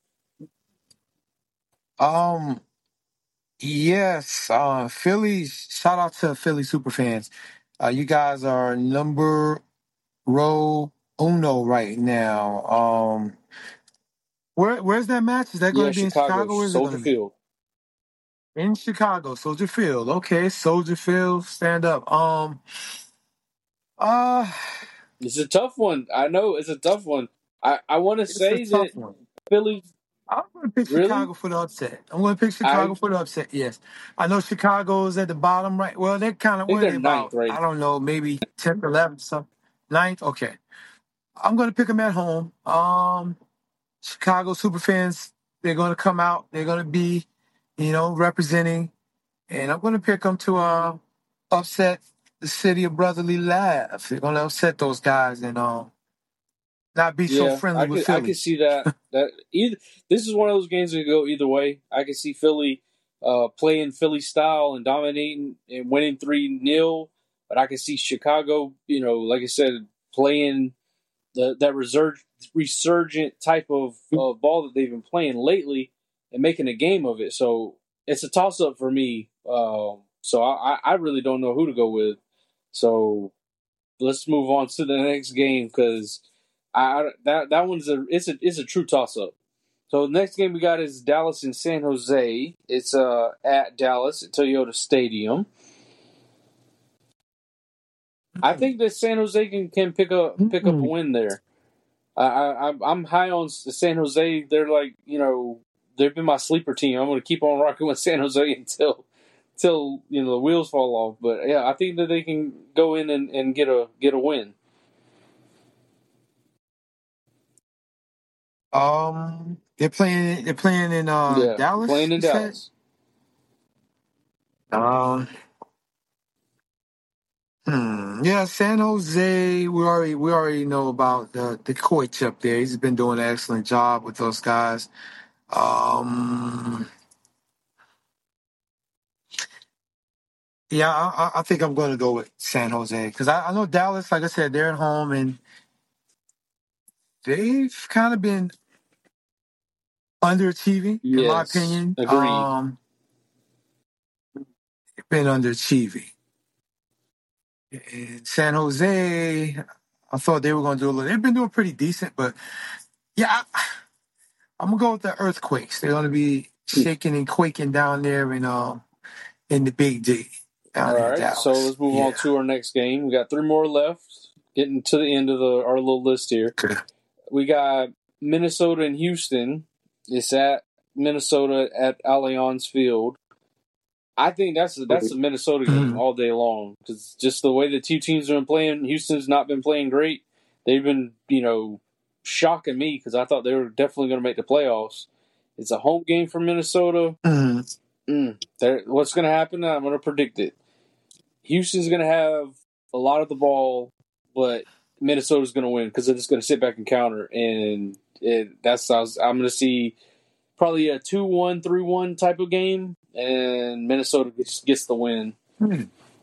Um, yes, uh, Phillies. Shout out to Philly super fans. Uh, you guys are number row uno right now. Um, Where Where's that match? Is that going Yeah, to be in Chicago, Chicago? Where is it going Soldier to be? Field. In Chicago, Soldier Field. Okay, Soldier Field. Stand up. Um. Uh. It's a tough one. I know it's a tough one. I, I want to It's a say that tough one. Philly. I'm going to pick Really? Chicago for the upset. I'm going to pick Chicago I for the upset. Yes, I know Chicago's at the bottom right. Well, they're kind of think where they're they ninth about. right I don't know, maybe tenth, eleventh, something. Ninth. Okay, I'm going to pick them at home. Um, Chicago superfans, they're going to come out. They're going to be, you know, representing, and I'm going to pick them to uh upset the city of brotherly laughs. They're going to upset those guys and um not be so Yeah, friendly I with could I Philly. could see that. That either this is one of those games that could go either way. I could see Philly uh, playing Philly style and dominating and winning three nil, but I could see Chicago, you know, like I said, playing the that resurg- resurgent type of uh, ball that they've been playing lately and making a game of it. So it's a toss up for me. Um, so I, I really don't know who to go with. So let's move on to the next game because I that that one's a it's a it's a true toss up. So the next game we got is Dallas and San Jose. It's uh at Dallas at Toyota Stadium. I think that San Jose can, can pick up pick up a win there. I, I I'm high on San Jose. They're like you know they've been my sleeper team. I'm going to keep on rocking with San Jose until until you know the wheels fall off. But yeah, I think that they can go in and, and get a get a win. Um, they're playing. They're playing in uh Yeah, Dallas. playing in You said. Dallas. Um. Hmm. Yeah, San Jose. We already we already know about the the coach up there. He's been doing an excellent job with those guys. Um. Yeah, I, I I think I'm going to go with San Jose because I, I know Dallas. Like I said, they're at home and they've kind of been underachieving, in my Yes, opinion. agreed. Um, been underachieving. And San Jose, I thought they were going to do a little. They've been doing pretty decent, but yeah, I, I'm gonna go with the earthquakes. They're gonna be shaking and quaking down there in um in the Big D All down there in right, so Dallas. let's move on Yeah. to our next game. We got three more left. Getting to the end of the our little list here. Okay. We got Minnesota and Houston. It's at Minnesota at Allianz Field. I think that's a, that's a Minnesota game Mhm. all day long because just the way the two teams have been playing, Houston's not been playing great. They've been, you know, shocking me because I thought they were definitely going to make the playoffs. It's a home game for Minnesota. Mhm. Mm, what's going to happen? I'm going to predict it. Houston's going to have a lot of the ball, but Minnesota's going to win because they're just going to sit back and counter, and it, that's I was, I'm going to see probably a two one, three one type of game, and Minnesota gets, gets the win. Hmm.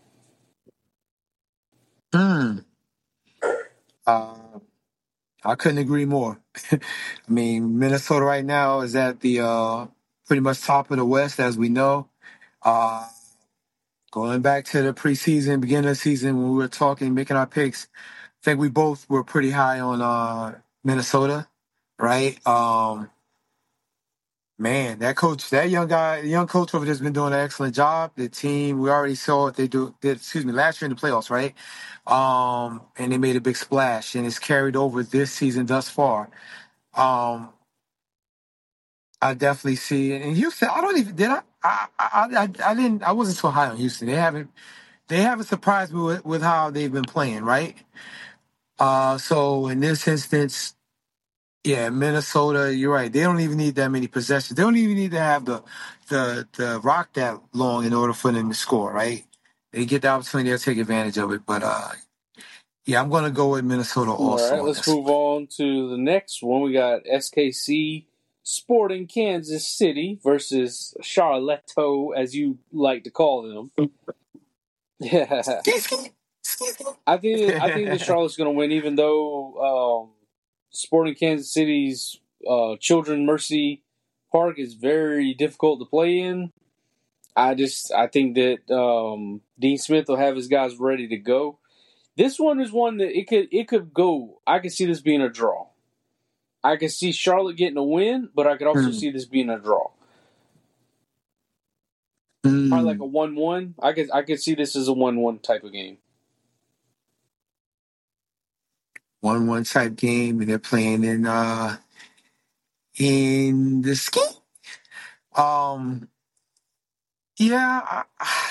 Hmm. Uh, I couldn't agree more. I mean, Minnesota right now is at the uh, pretty much top of the West, as we know. Uh, going back to the preseason, beginning of the season, when we were talking, making our picks, I think we both were pretty high on uh, Minnesota, right? Um, Man, that coach, that young guy, the young coach over there's been doing an excellent job. The team, we already saw what they do did, excuse me, last year in the playoffs, right? Um, and they made a big splash and it's carried over this season thus far. Um, I definitely see it. And Houston, I don't even did I I I I, I didn't I wasn't so high on Houston. They haven't they haven't surprised me with, with how they've been playing, right? Uh so in this instance, yeah, Minnesota, you're right. They don't even need that many possessions. They don't even need to have the the the rock that long in order for them to score, right? They get the opportunity, they'll take advantage of it. But uh yeah, I'm gonna go with Minnesota All also right, on let's this move one. on to the next one. We got S K C Sporting Kansas City versus Charlotte, as you like to call them. Yeah, I think I think the Charlotte's going to win, even though um, Sporting Kansas City's uh, Children Mercy Park is very difficult to play in. I just I think that um, Dean Smith will have his guys ready to go. This one is one that it could it could go. I could see this being a draw. I could see Charlotte getting a win, but I could also Mm. see this being a draw. Mm. Probably like a one-one. I could I could see this as a one-one type of game. One-one type game, and they're playing in uh in the ski. Um, yeah, I,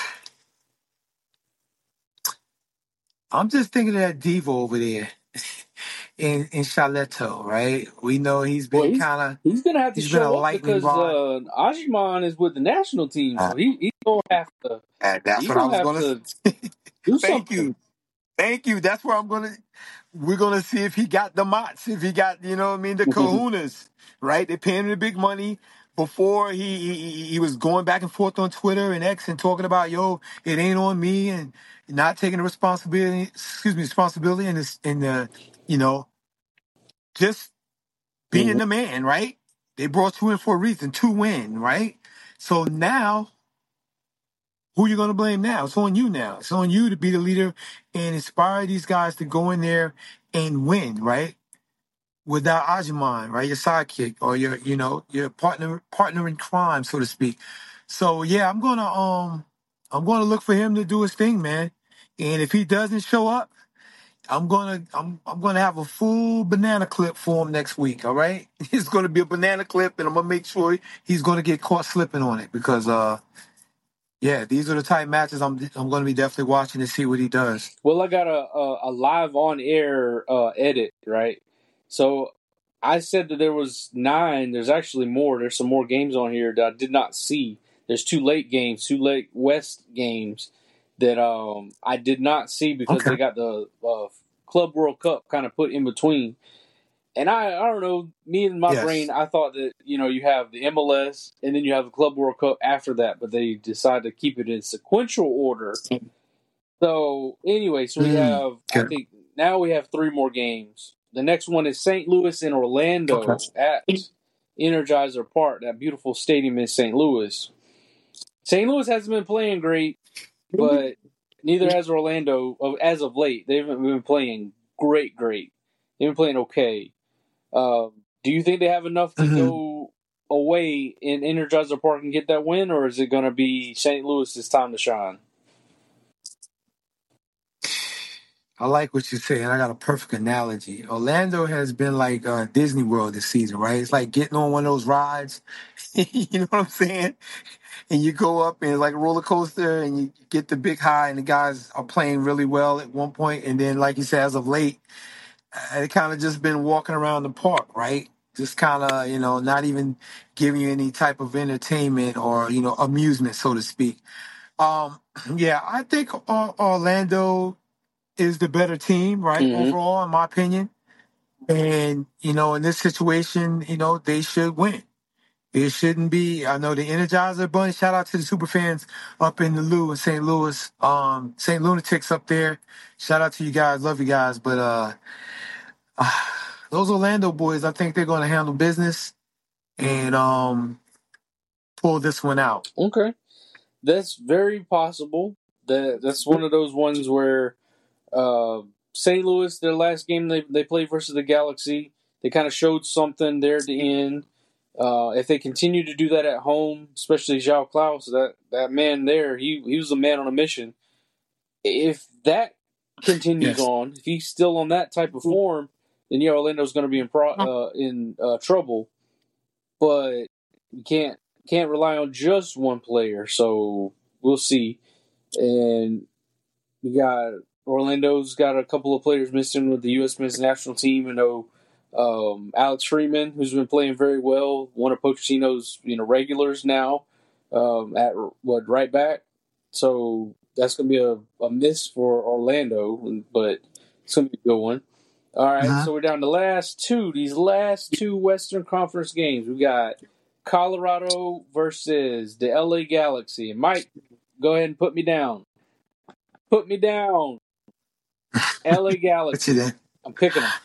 I'm just thinking of that diva over there in in Charletto, right? We know he's Well, been he's kind of he's gonna have to he's been a show up lightning because rod. uh, Ajiman is with the national team, Uh, so he he's gonna have to. and that's He's what I gonna was have gonna. to Say. do Thank something. you, thank you. That's where I'm gonna. We're gonna see if he got the mots, if he got, you know what I mean, the kahunas, right? They're paying him the big money. Before he, he he was going back and forth on Twitter and X and talking about, yo, it ain't on me and not taking the responsibility, excuse me, responsibility and this in the, you know, just being Mhm. the man, right? They brought you in for a reason to win, right? So now, who you gonna blame now? It's on you now. It's on you to be the leader and inspire these guys to go in there and win, right? Without Ajman, right? Your sidekick or your, you know, your partner partner in crime, so to speak. So yeah, I'm gonna um I'm gonna look for him to do his thing, man. And if he doesn't show up, I'm gonna I'm I'm gonna have a full banana clip for him next week, all right? It's gonna be a banana clip and I'm gonna make sure he's gonna get caught slipping on it because uh yeah, these are the type matches I'm I'm gonna be definitely watching to see what he does. Well, I got a a, a live on air uh, edit, right? So I said that there was nine. There's actually more. There's some more games on here that I did not see. There's two late games, two late West games that um I did not see because Okay. they got the uh, Club World Cup kind of put in between. And I, I don't know, me in my Yes. brain, I thought that, you know, you have the M L S and then you have the Club World Cup after that, but they decided to keep it in sequential order. So, anyway, so we Mm, have, I okay. think, now we have three more games. The next one is Saint Louis and Orlando Okay. at Energizer Park, that beautiful stadium in Saint Louis. Saint Louis hasn't been playing great, but neither has Orlando of- as of late. They haven't been playing great, great. They've been playing okay. Um, do you think they have enough to Mhm. go away in Energizer Park and get that win, or is it going to be Saint Louis's time to shine? I like what you're saying. I got a perfect analogy. Orlando has been like uh, Disney World this season, right? It's like getting on one of those rides. You know what I'm saying? And you go up and it's like a roller coaster and you get the big high and the guys are playing really well at one point. And then, like you said, as of late, uh, they kind of just been walking around the park, right? Just kind of, you know, not even giving you any type of entertainment or, you know, amusement, so to speak. Um, yeah, I think uh, Orlando is the better team, right? Mm-hmm. Overall, in my opinion. And, you know, in this situation, you know, they should win. It shouldn't be. I know the Energizer Bunny. Shout out to the super fans up in the Lou in Saint Louis, um, Saint Lunatics up there. Shout out to you guys. Love you guys. But uh, uh those Orlando boys, I think they're going to handle business and um pull this one out. Okay. That's very possible. That That's one of those ones where uh, Saint Louis, their last game they, they played versus the Galaxy, they kind of showed something there at the end. Uh, if they continue to do that at home, especially João Klaus, that, that man there, he, he was a man on a mission. If that continues Yes. on, if he's still on that type of form, then yeah, Orlando's going to be in pro, uh, in uh, trouble. But you can't can't rely on just one player, so we'll see. And you got Orlando's got a couple of players missing with the U S men's national team. You know, um, Alex Freeman, who's been playing very well, one of Pochettino's you know regulars now um, at what right back. So that's going to be a, a miss for Orlando, but it's going to be a good one. All right, Uh-huh. so we're down to last two. These last two Western Conference games, we got Colorado versus the L A Galaxy. And Mike, go ahead and put me down. Put me down. L A What's Galaxy. it at? I'm picking them.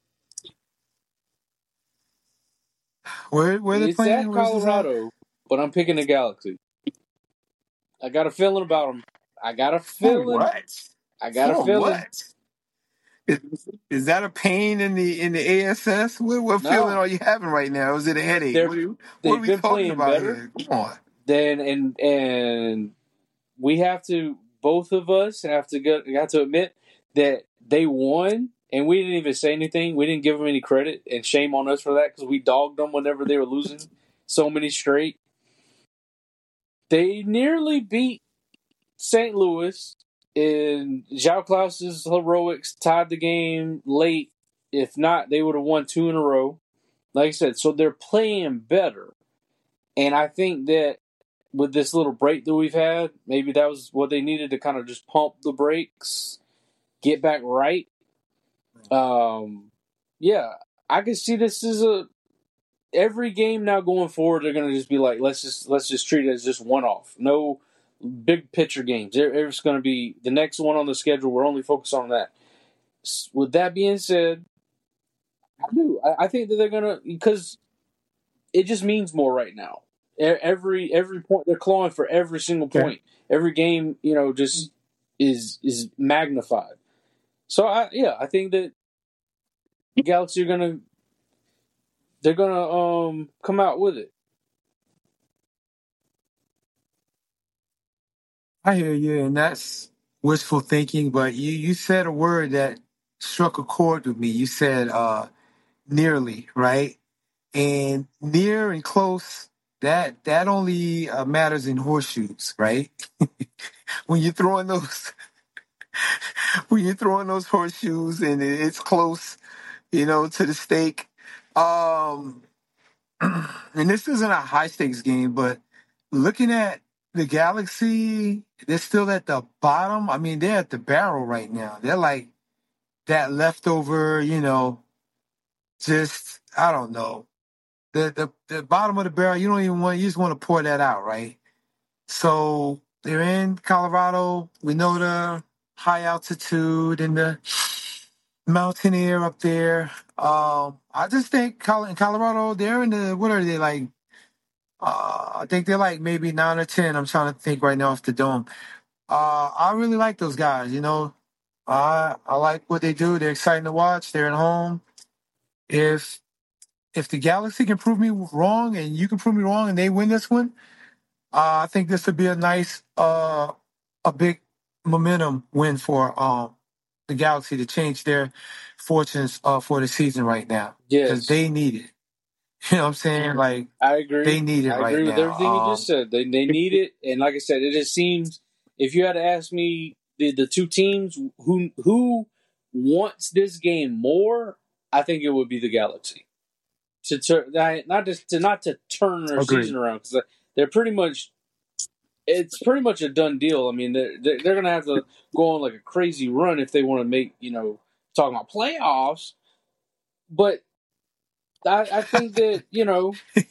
Where where they It's playing? at Where's this at? Colorado, but I'm picking the Galaxy. I got a feeling about them. I got a For feeling. what? I got a For feeling. what? Is, is that a pain in the in the A S S? What, what feeling No, are you having right now? Is it a headache? they're What are, you, what are they've we been talking playing about better. here? Come on. Then and and we have to both of us have to go have to admit that they won, and we didn't even say anything. We didn't give them any credit, and shame on us for that because we dogged them whenever they were losing so many straight. They nearly beat Saint Louis, and Zhao Klaus's heroics tied the game late. If not, they would have won two in a row. Like I said, so they're playing better. And I think that with this little break that we've had, maybe that was what they needed to kind of just pump the brakes, get back right. Um, yeah, I can see this as a every game now going forward. They're going to just be like, let's just let's just treat it as just one off. No big picture games. It's going to be the next one on the schedule. We're only focused on that. With that being said, I do. I, I think that they're going to because it just means more right now. Every every point they're clawing for every single point. Okay. Every game, you know, just is is magnified. So I yeah, I think that the Galaxy are gonna they're gonna um come out with it. I hear you, and that's wishful thinking. But you you said a word that struck a chord with me. You said uh, nearly, right? And near and close, that that only uh, matters in horseshoes, right? When you're throwing those, when you're throwing those horseshoes and it's close, you know, to the stake. Um, and this isn't a high stakes game, but looking at the Galaxy, they're still at the bottom. I mean, they're at the barrel right now. They're like that leftover, you know, just I don't know. The, the the bottom of the barrel, you don't even want, you just want to pour that out, right? So they're in Colorado. We know the high altitude and the mountain air up there. Um, I just think Col- in Colorado, they're in the, what are they like? Uh, I think they're like maybe nine or ten. I'm trying to think right now off the dome. Uh, I really like those guys, you know. I I like what they do. They're exciting to watch. They're at home. If if the Galaxy can prove me wrong and you can prove me wrong and they win this one, uh, I think this would be a nice, uh, a big momentum win for um, the Galaxy to change their fortunes uh, for the season right now because Yes, they need it. You know what I'm saying? Like I agree. they need it I right agree with now. everything you just Um, said. They they need it, and like I said, it just seems if you had to ask me the the two teams who who wants this game more, I think it would be the Galaxy. To turn not just to not to turn their Agreed. season around because they're pretty much it's pretty much a done deal. I mean, they're they're, they're going to have to go on like a crazy run if they want to make you know talking about playoffs. But I, I think that you know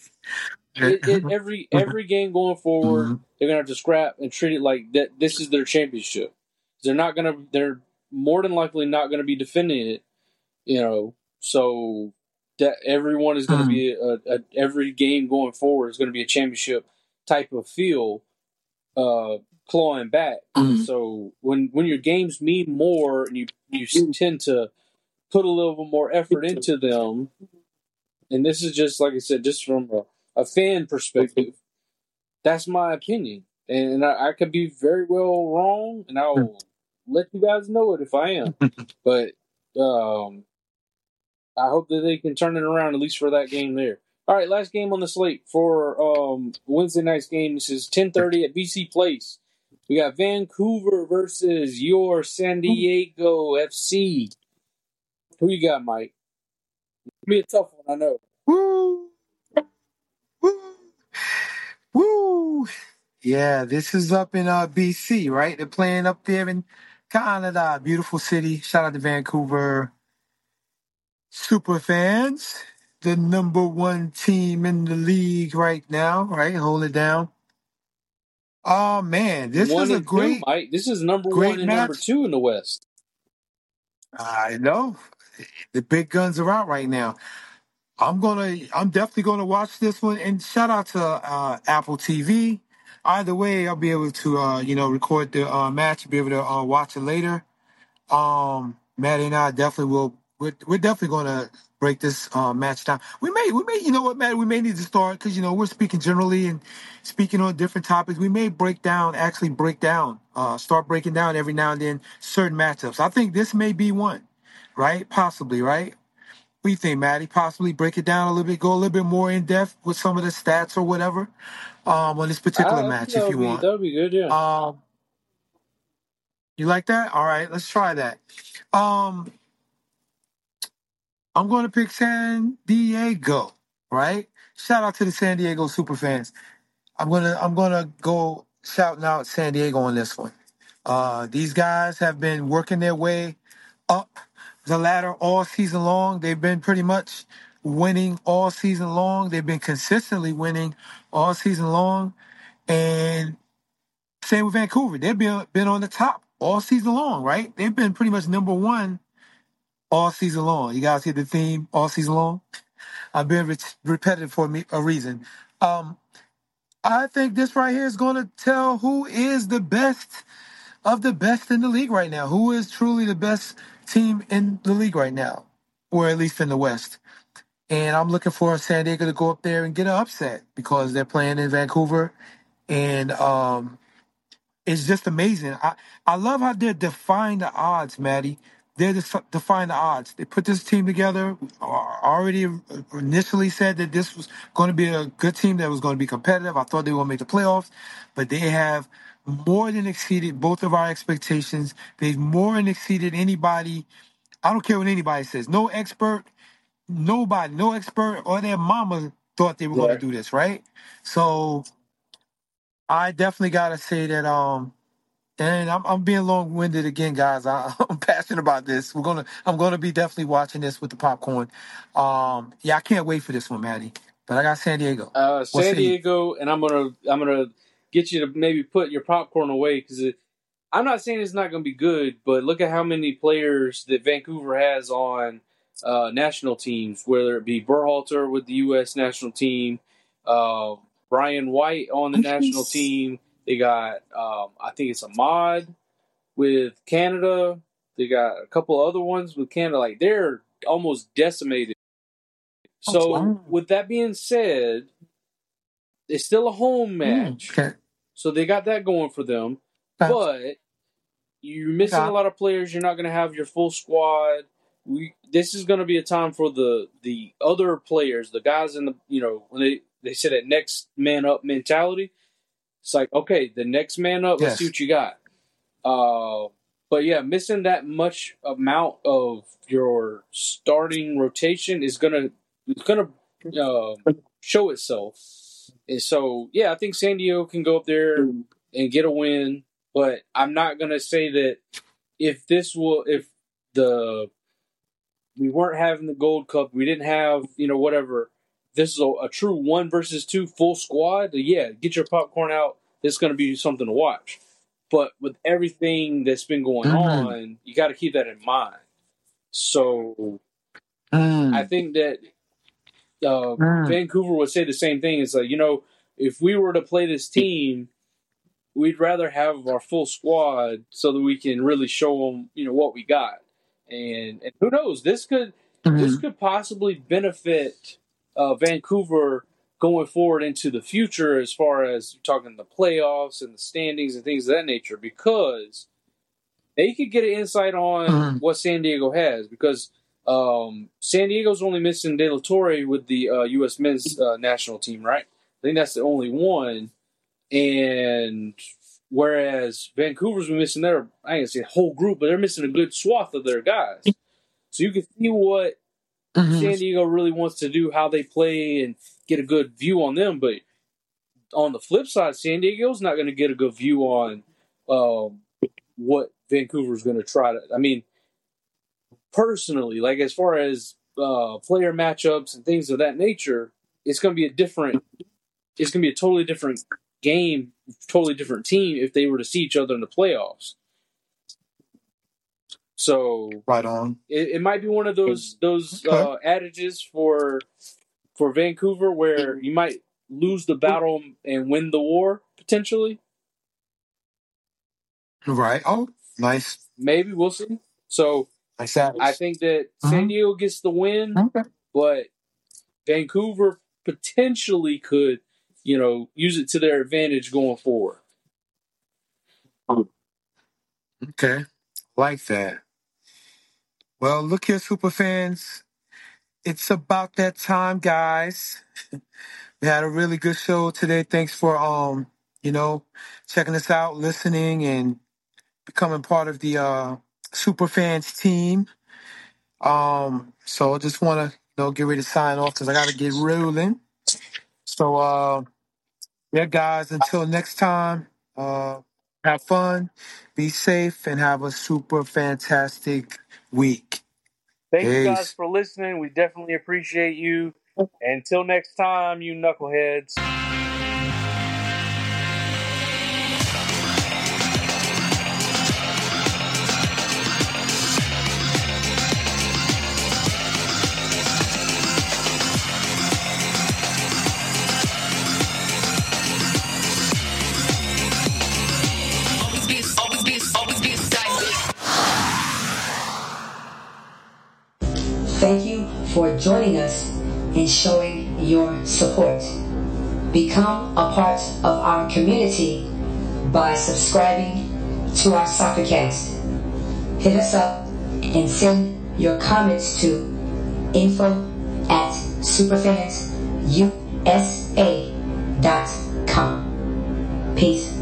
it, it every every game going forward Mhm. they're going to have to scrap and treat it like that. This is their championship. They're not going to. They're more than likely not going to be defending it. You know, so that everyone is going to Mhm. be a, a, every game going forward is going to be a championship type of feel, uh, clawing back. Mhm. So when when your games mean more and you you tend to put a little bit more effort into them, and this is just like I said, just from a, a fan perspective, that's my opinion, and I, I could be very well wrong, and I'll let you guys know it if I am, but. Um, I hope that they can turn it around at least for that game there. All right, last game on the slate for um, Wednesday night's game. This is ten thirty at B C Place. We got Vancouver versus your San Diego F C. Who you got, Mike? It'll be a tough one, I know. Woo! Woo! Woo! Yeah, this is up in uh, B C, right? They're playing up there in Canada. Beautiful city. Shout out to Vancouver. Super fans, the number one team in the league right now, right? Hold it down. Oh man, this One is a and two, great, Mike. This is number great one and number match. two in the West. I know the big guns are out right now. I'm gonna, I'm definitely gonna watch this one. And shout out to uh, Apple T V. Either way, I'll be able to, uh, you know, record the uh, match, be able to uh, watch it later. Um, Maddie and I definitely will. We're, we're definitely going to break this uh, match down. We may, we may, you know what, Maddie, we may need to start because you know we're speaking generally and speaking on different topics. We may break down, actually break down, uh, start breaking down every now and then certain matchups. I think this may be one, right? Possibly, right? What do you think, Maddie? Possibly break it down a little bit, go a little bit more in depth with some of the stats or whatever um, on this particular I, I think match, if that would you be want. that would be good. Yeah. Um, you like that? All right, let's try that. Um, I'm going to pick San Diego, right? Shout out to the San Diego Superfans. I'm gonna I'm gonna go shouting out San Diego on this one. Uh, these guys have been working their way up the ladder all season long. They've been pretty much winning all season long. They've been consistently winning all season long. And same with Vancouver. They've been been on the top all season long, right? They've been pretty much number one all season long. You guys hear the theme all season long? I've been re- repetitive for me a reason. Um, I think this right here is going to tell who is the best of the best in the league right now. Who is truly the best team in the league right now, or at least in the West. And I'm looking for San Diego to go up there and get an upset because they're playing in Vancouver, and um, it's just amazing. I, I love how they're defying the odds, Maddie. They're def- defying the odds. They put this team together. uh, Already initially said that this was going to be a good team that was going to be competitive. I thought they were going to make the playoffs, but they have more than exceeded both of our expectations. They've more than exceeded anybody. I don't care what anybody says. No expert, nobody, no expert or their mama thought they were going to Right. do this, right? So I definitely got to say that um and I'm I'm being long winded again, guys. I, I'm passionate about this. We're gonna I'm gonna be definitely watching this with the popcorn. Um, yeah, I can't wait for this one, Maddie. But I got San Diego. Uh, What San say you? Diego, and I'm gonna I'm gonna get you to maybe put your popcorn away because I'm not saying it's not going to be good, but look at how many players that Vancouver has on uh, national teams, whether it be Berhalter with the U S national team, uh, Brian White on the national team. They got, um, I think it's Ahmad with Canada. They got a couple other ones with Canada. Like, they're almost decimated. So, Wow. with that being said, it's still a home match. Mm, okay. So, they got that going for them. Okay. But you're missing Okay. a lot of players. You're not going to have your full squad. We this is going to be a time for the the other players, the guys in the you know when they they say that next man up mentality. It's like, okay, the next man up. Let's see Yes. what you got. Uh, but yeah, missing that much amount of your starting rotation is gonna it's gonna uh, show itself. And so yeah, I think San Diego can go up there and get a win. But I'm not gonna say that if this will if the we weren't having the Gold Cup, we didn't have you know whatever. This is a, a true one versus two full squad. Yeah, get your popcorn out. This is gonna be something to watch. But with everything that's been going Mm, on, you got to keep that in mind. So I mm, think that uh, mm, Vancouver would say the same thing. It's like you know if we were to play this team, we'd rather have our full squad so that we can really show them, you know, what we got. And, and who knows? This could this mm, could possibly benefit uh, Vancouver going forward into the future, as far as talking the playoffs and the standings and things of that nature, because they could get an insight on mm. what San Diego has. Because um, San Diego's only missing De La Torre with the uh, U S men's uh, national team, right? I think that's the only one. And whereas Vancouver's been missing their, I ain't gonna say whole group, but they're missing a good swath of their guys. So you can see what Mhm. San Diego really wants to do, how they play, and get a good view on them. But on the flip side, San Diego's not going to get a good view on um, what Vancouver's going to try to. I mean, personally, like as far as uh, player matchups and things of that nature, it's going to be a different. It's going to be a totally different game, totally different team if they were to see each other in the playoffs. So Right on. it, it might be one of those those Okay. uh, adages for for Vancouver where you might lose the battle and win the war potentially. Right. Oh, nice. Maybe we'll see. So Like that. I think that Mhm. San Diego gets the win, Okay. but Vancouver potentially could, you know, use it to their advantage going forward. Okay. Like that. Well, look here, super fans. It's about that time, guys. We had a really good show today. Thanks for um, you know, checking us out, listening, and becoming part of the uh super fans team. Um, so I just wanna, you know, get ready to sign off because I gotta get rolling. So uh yeah, guys, until next time, uh have fun, be safe, and have a super fantastic week. Thank you guys Peace. for listening. We definitely appreciate you. Until next time, you knuckleheads. Always be, always be, always be excited. Thank you for joining us and showing your support. Become a part of our community by subscribing to our Soccercast. Hit us up and send your comments to info at superfansusa dot com. Peace.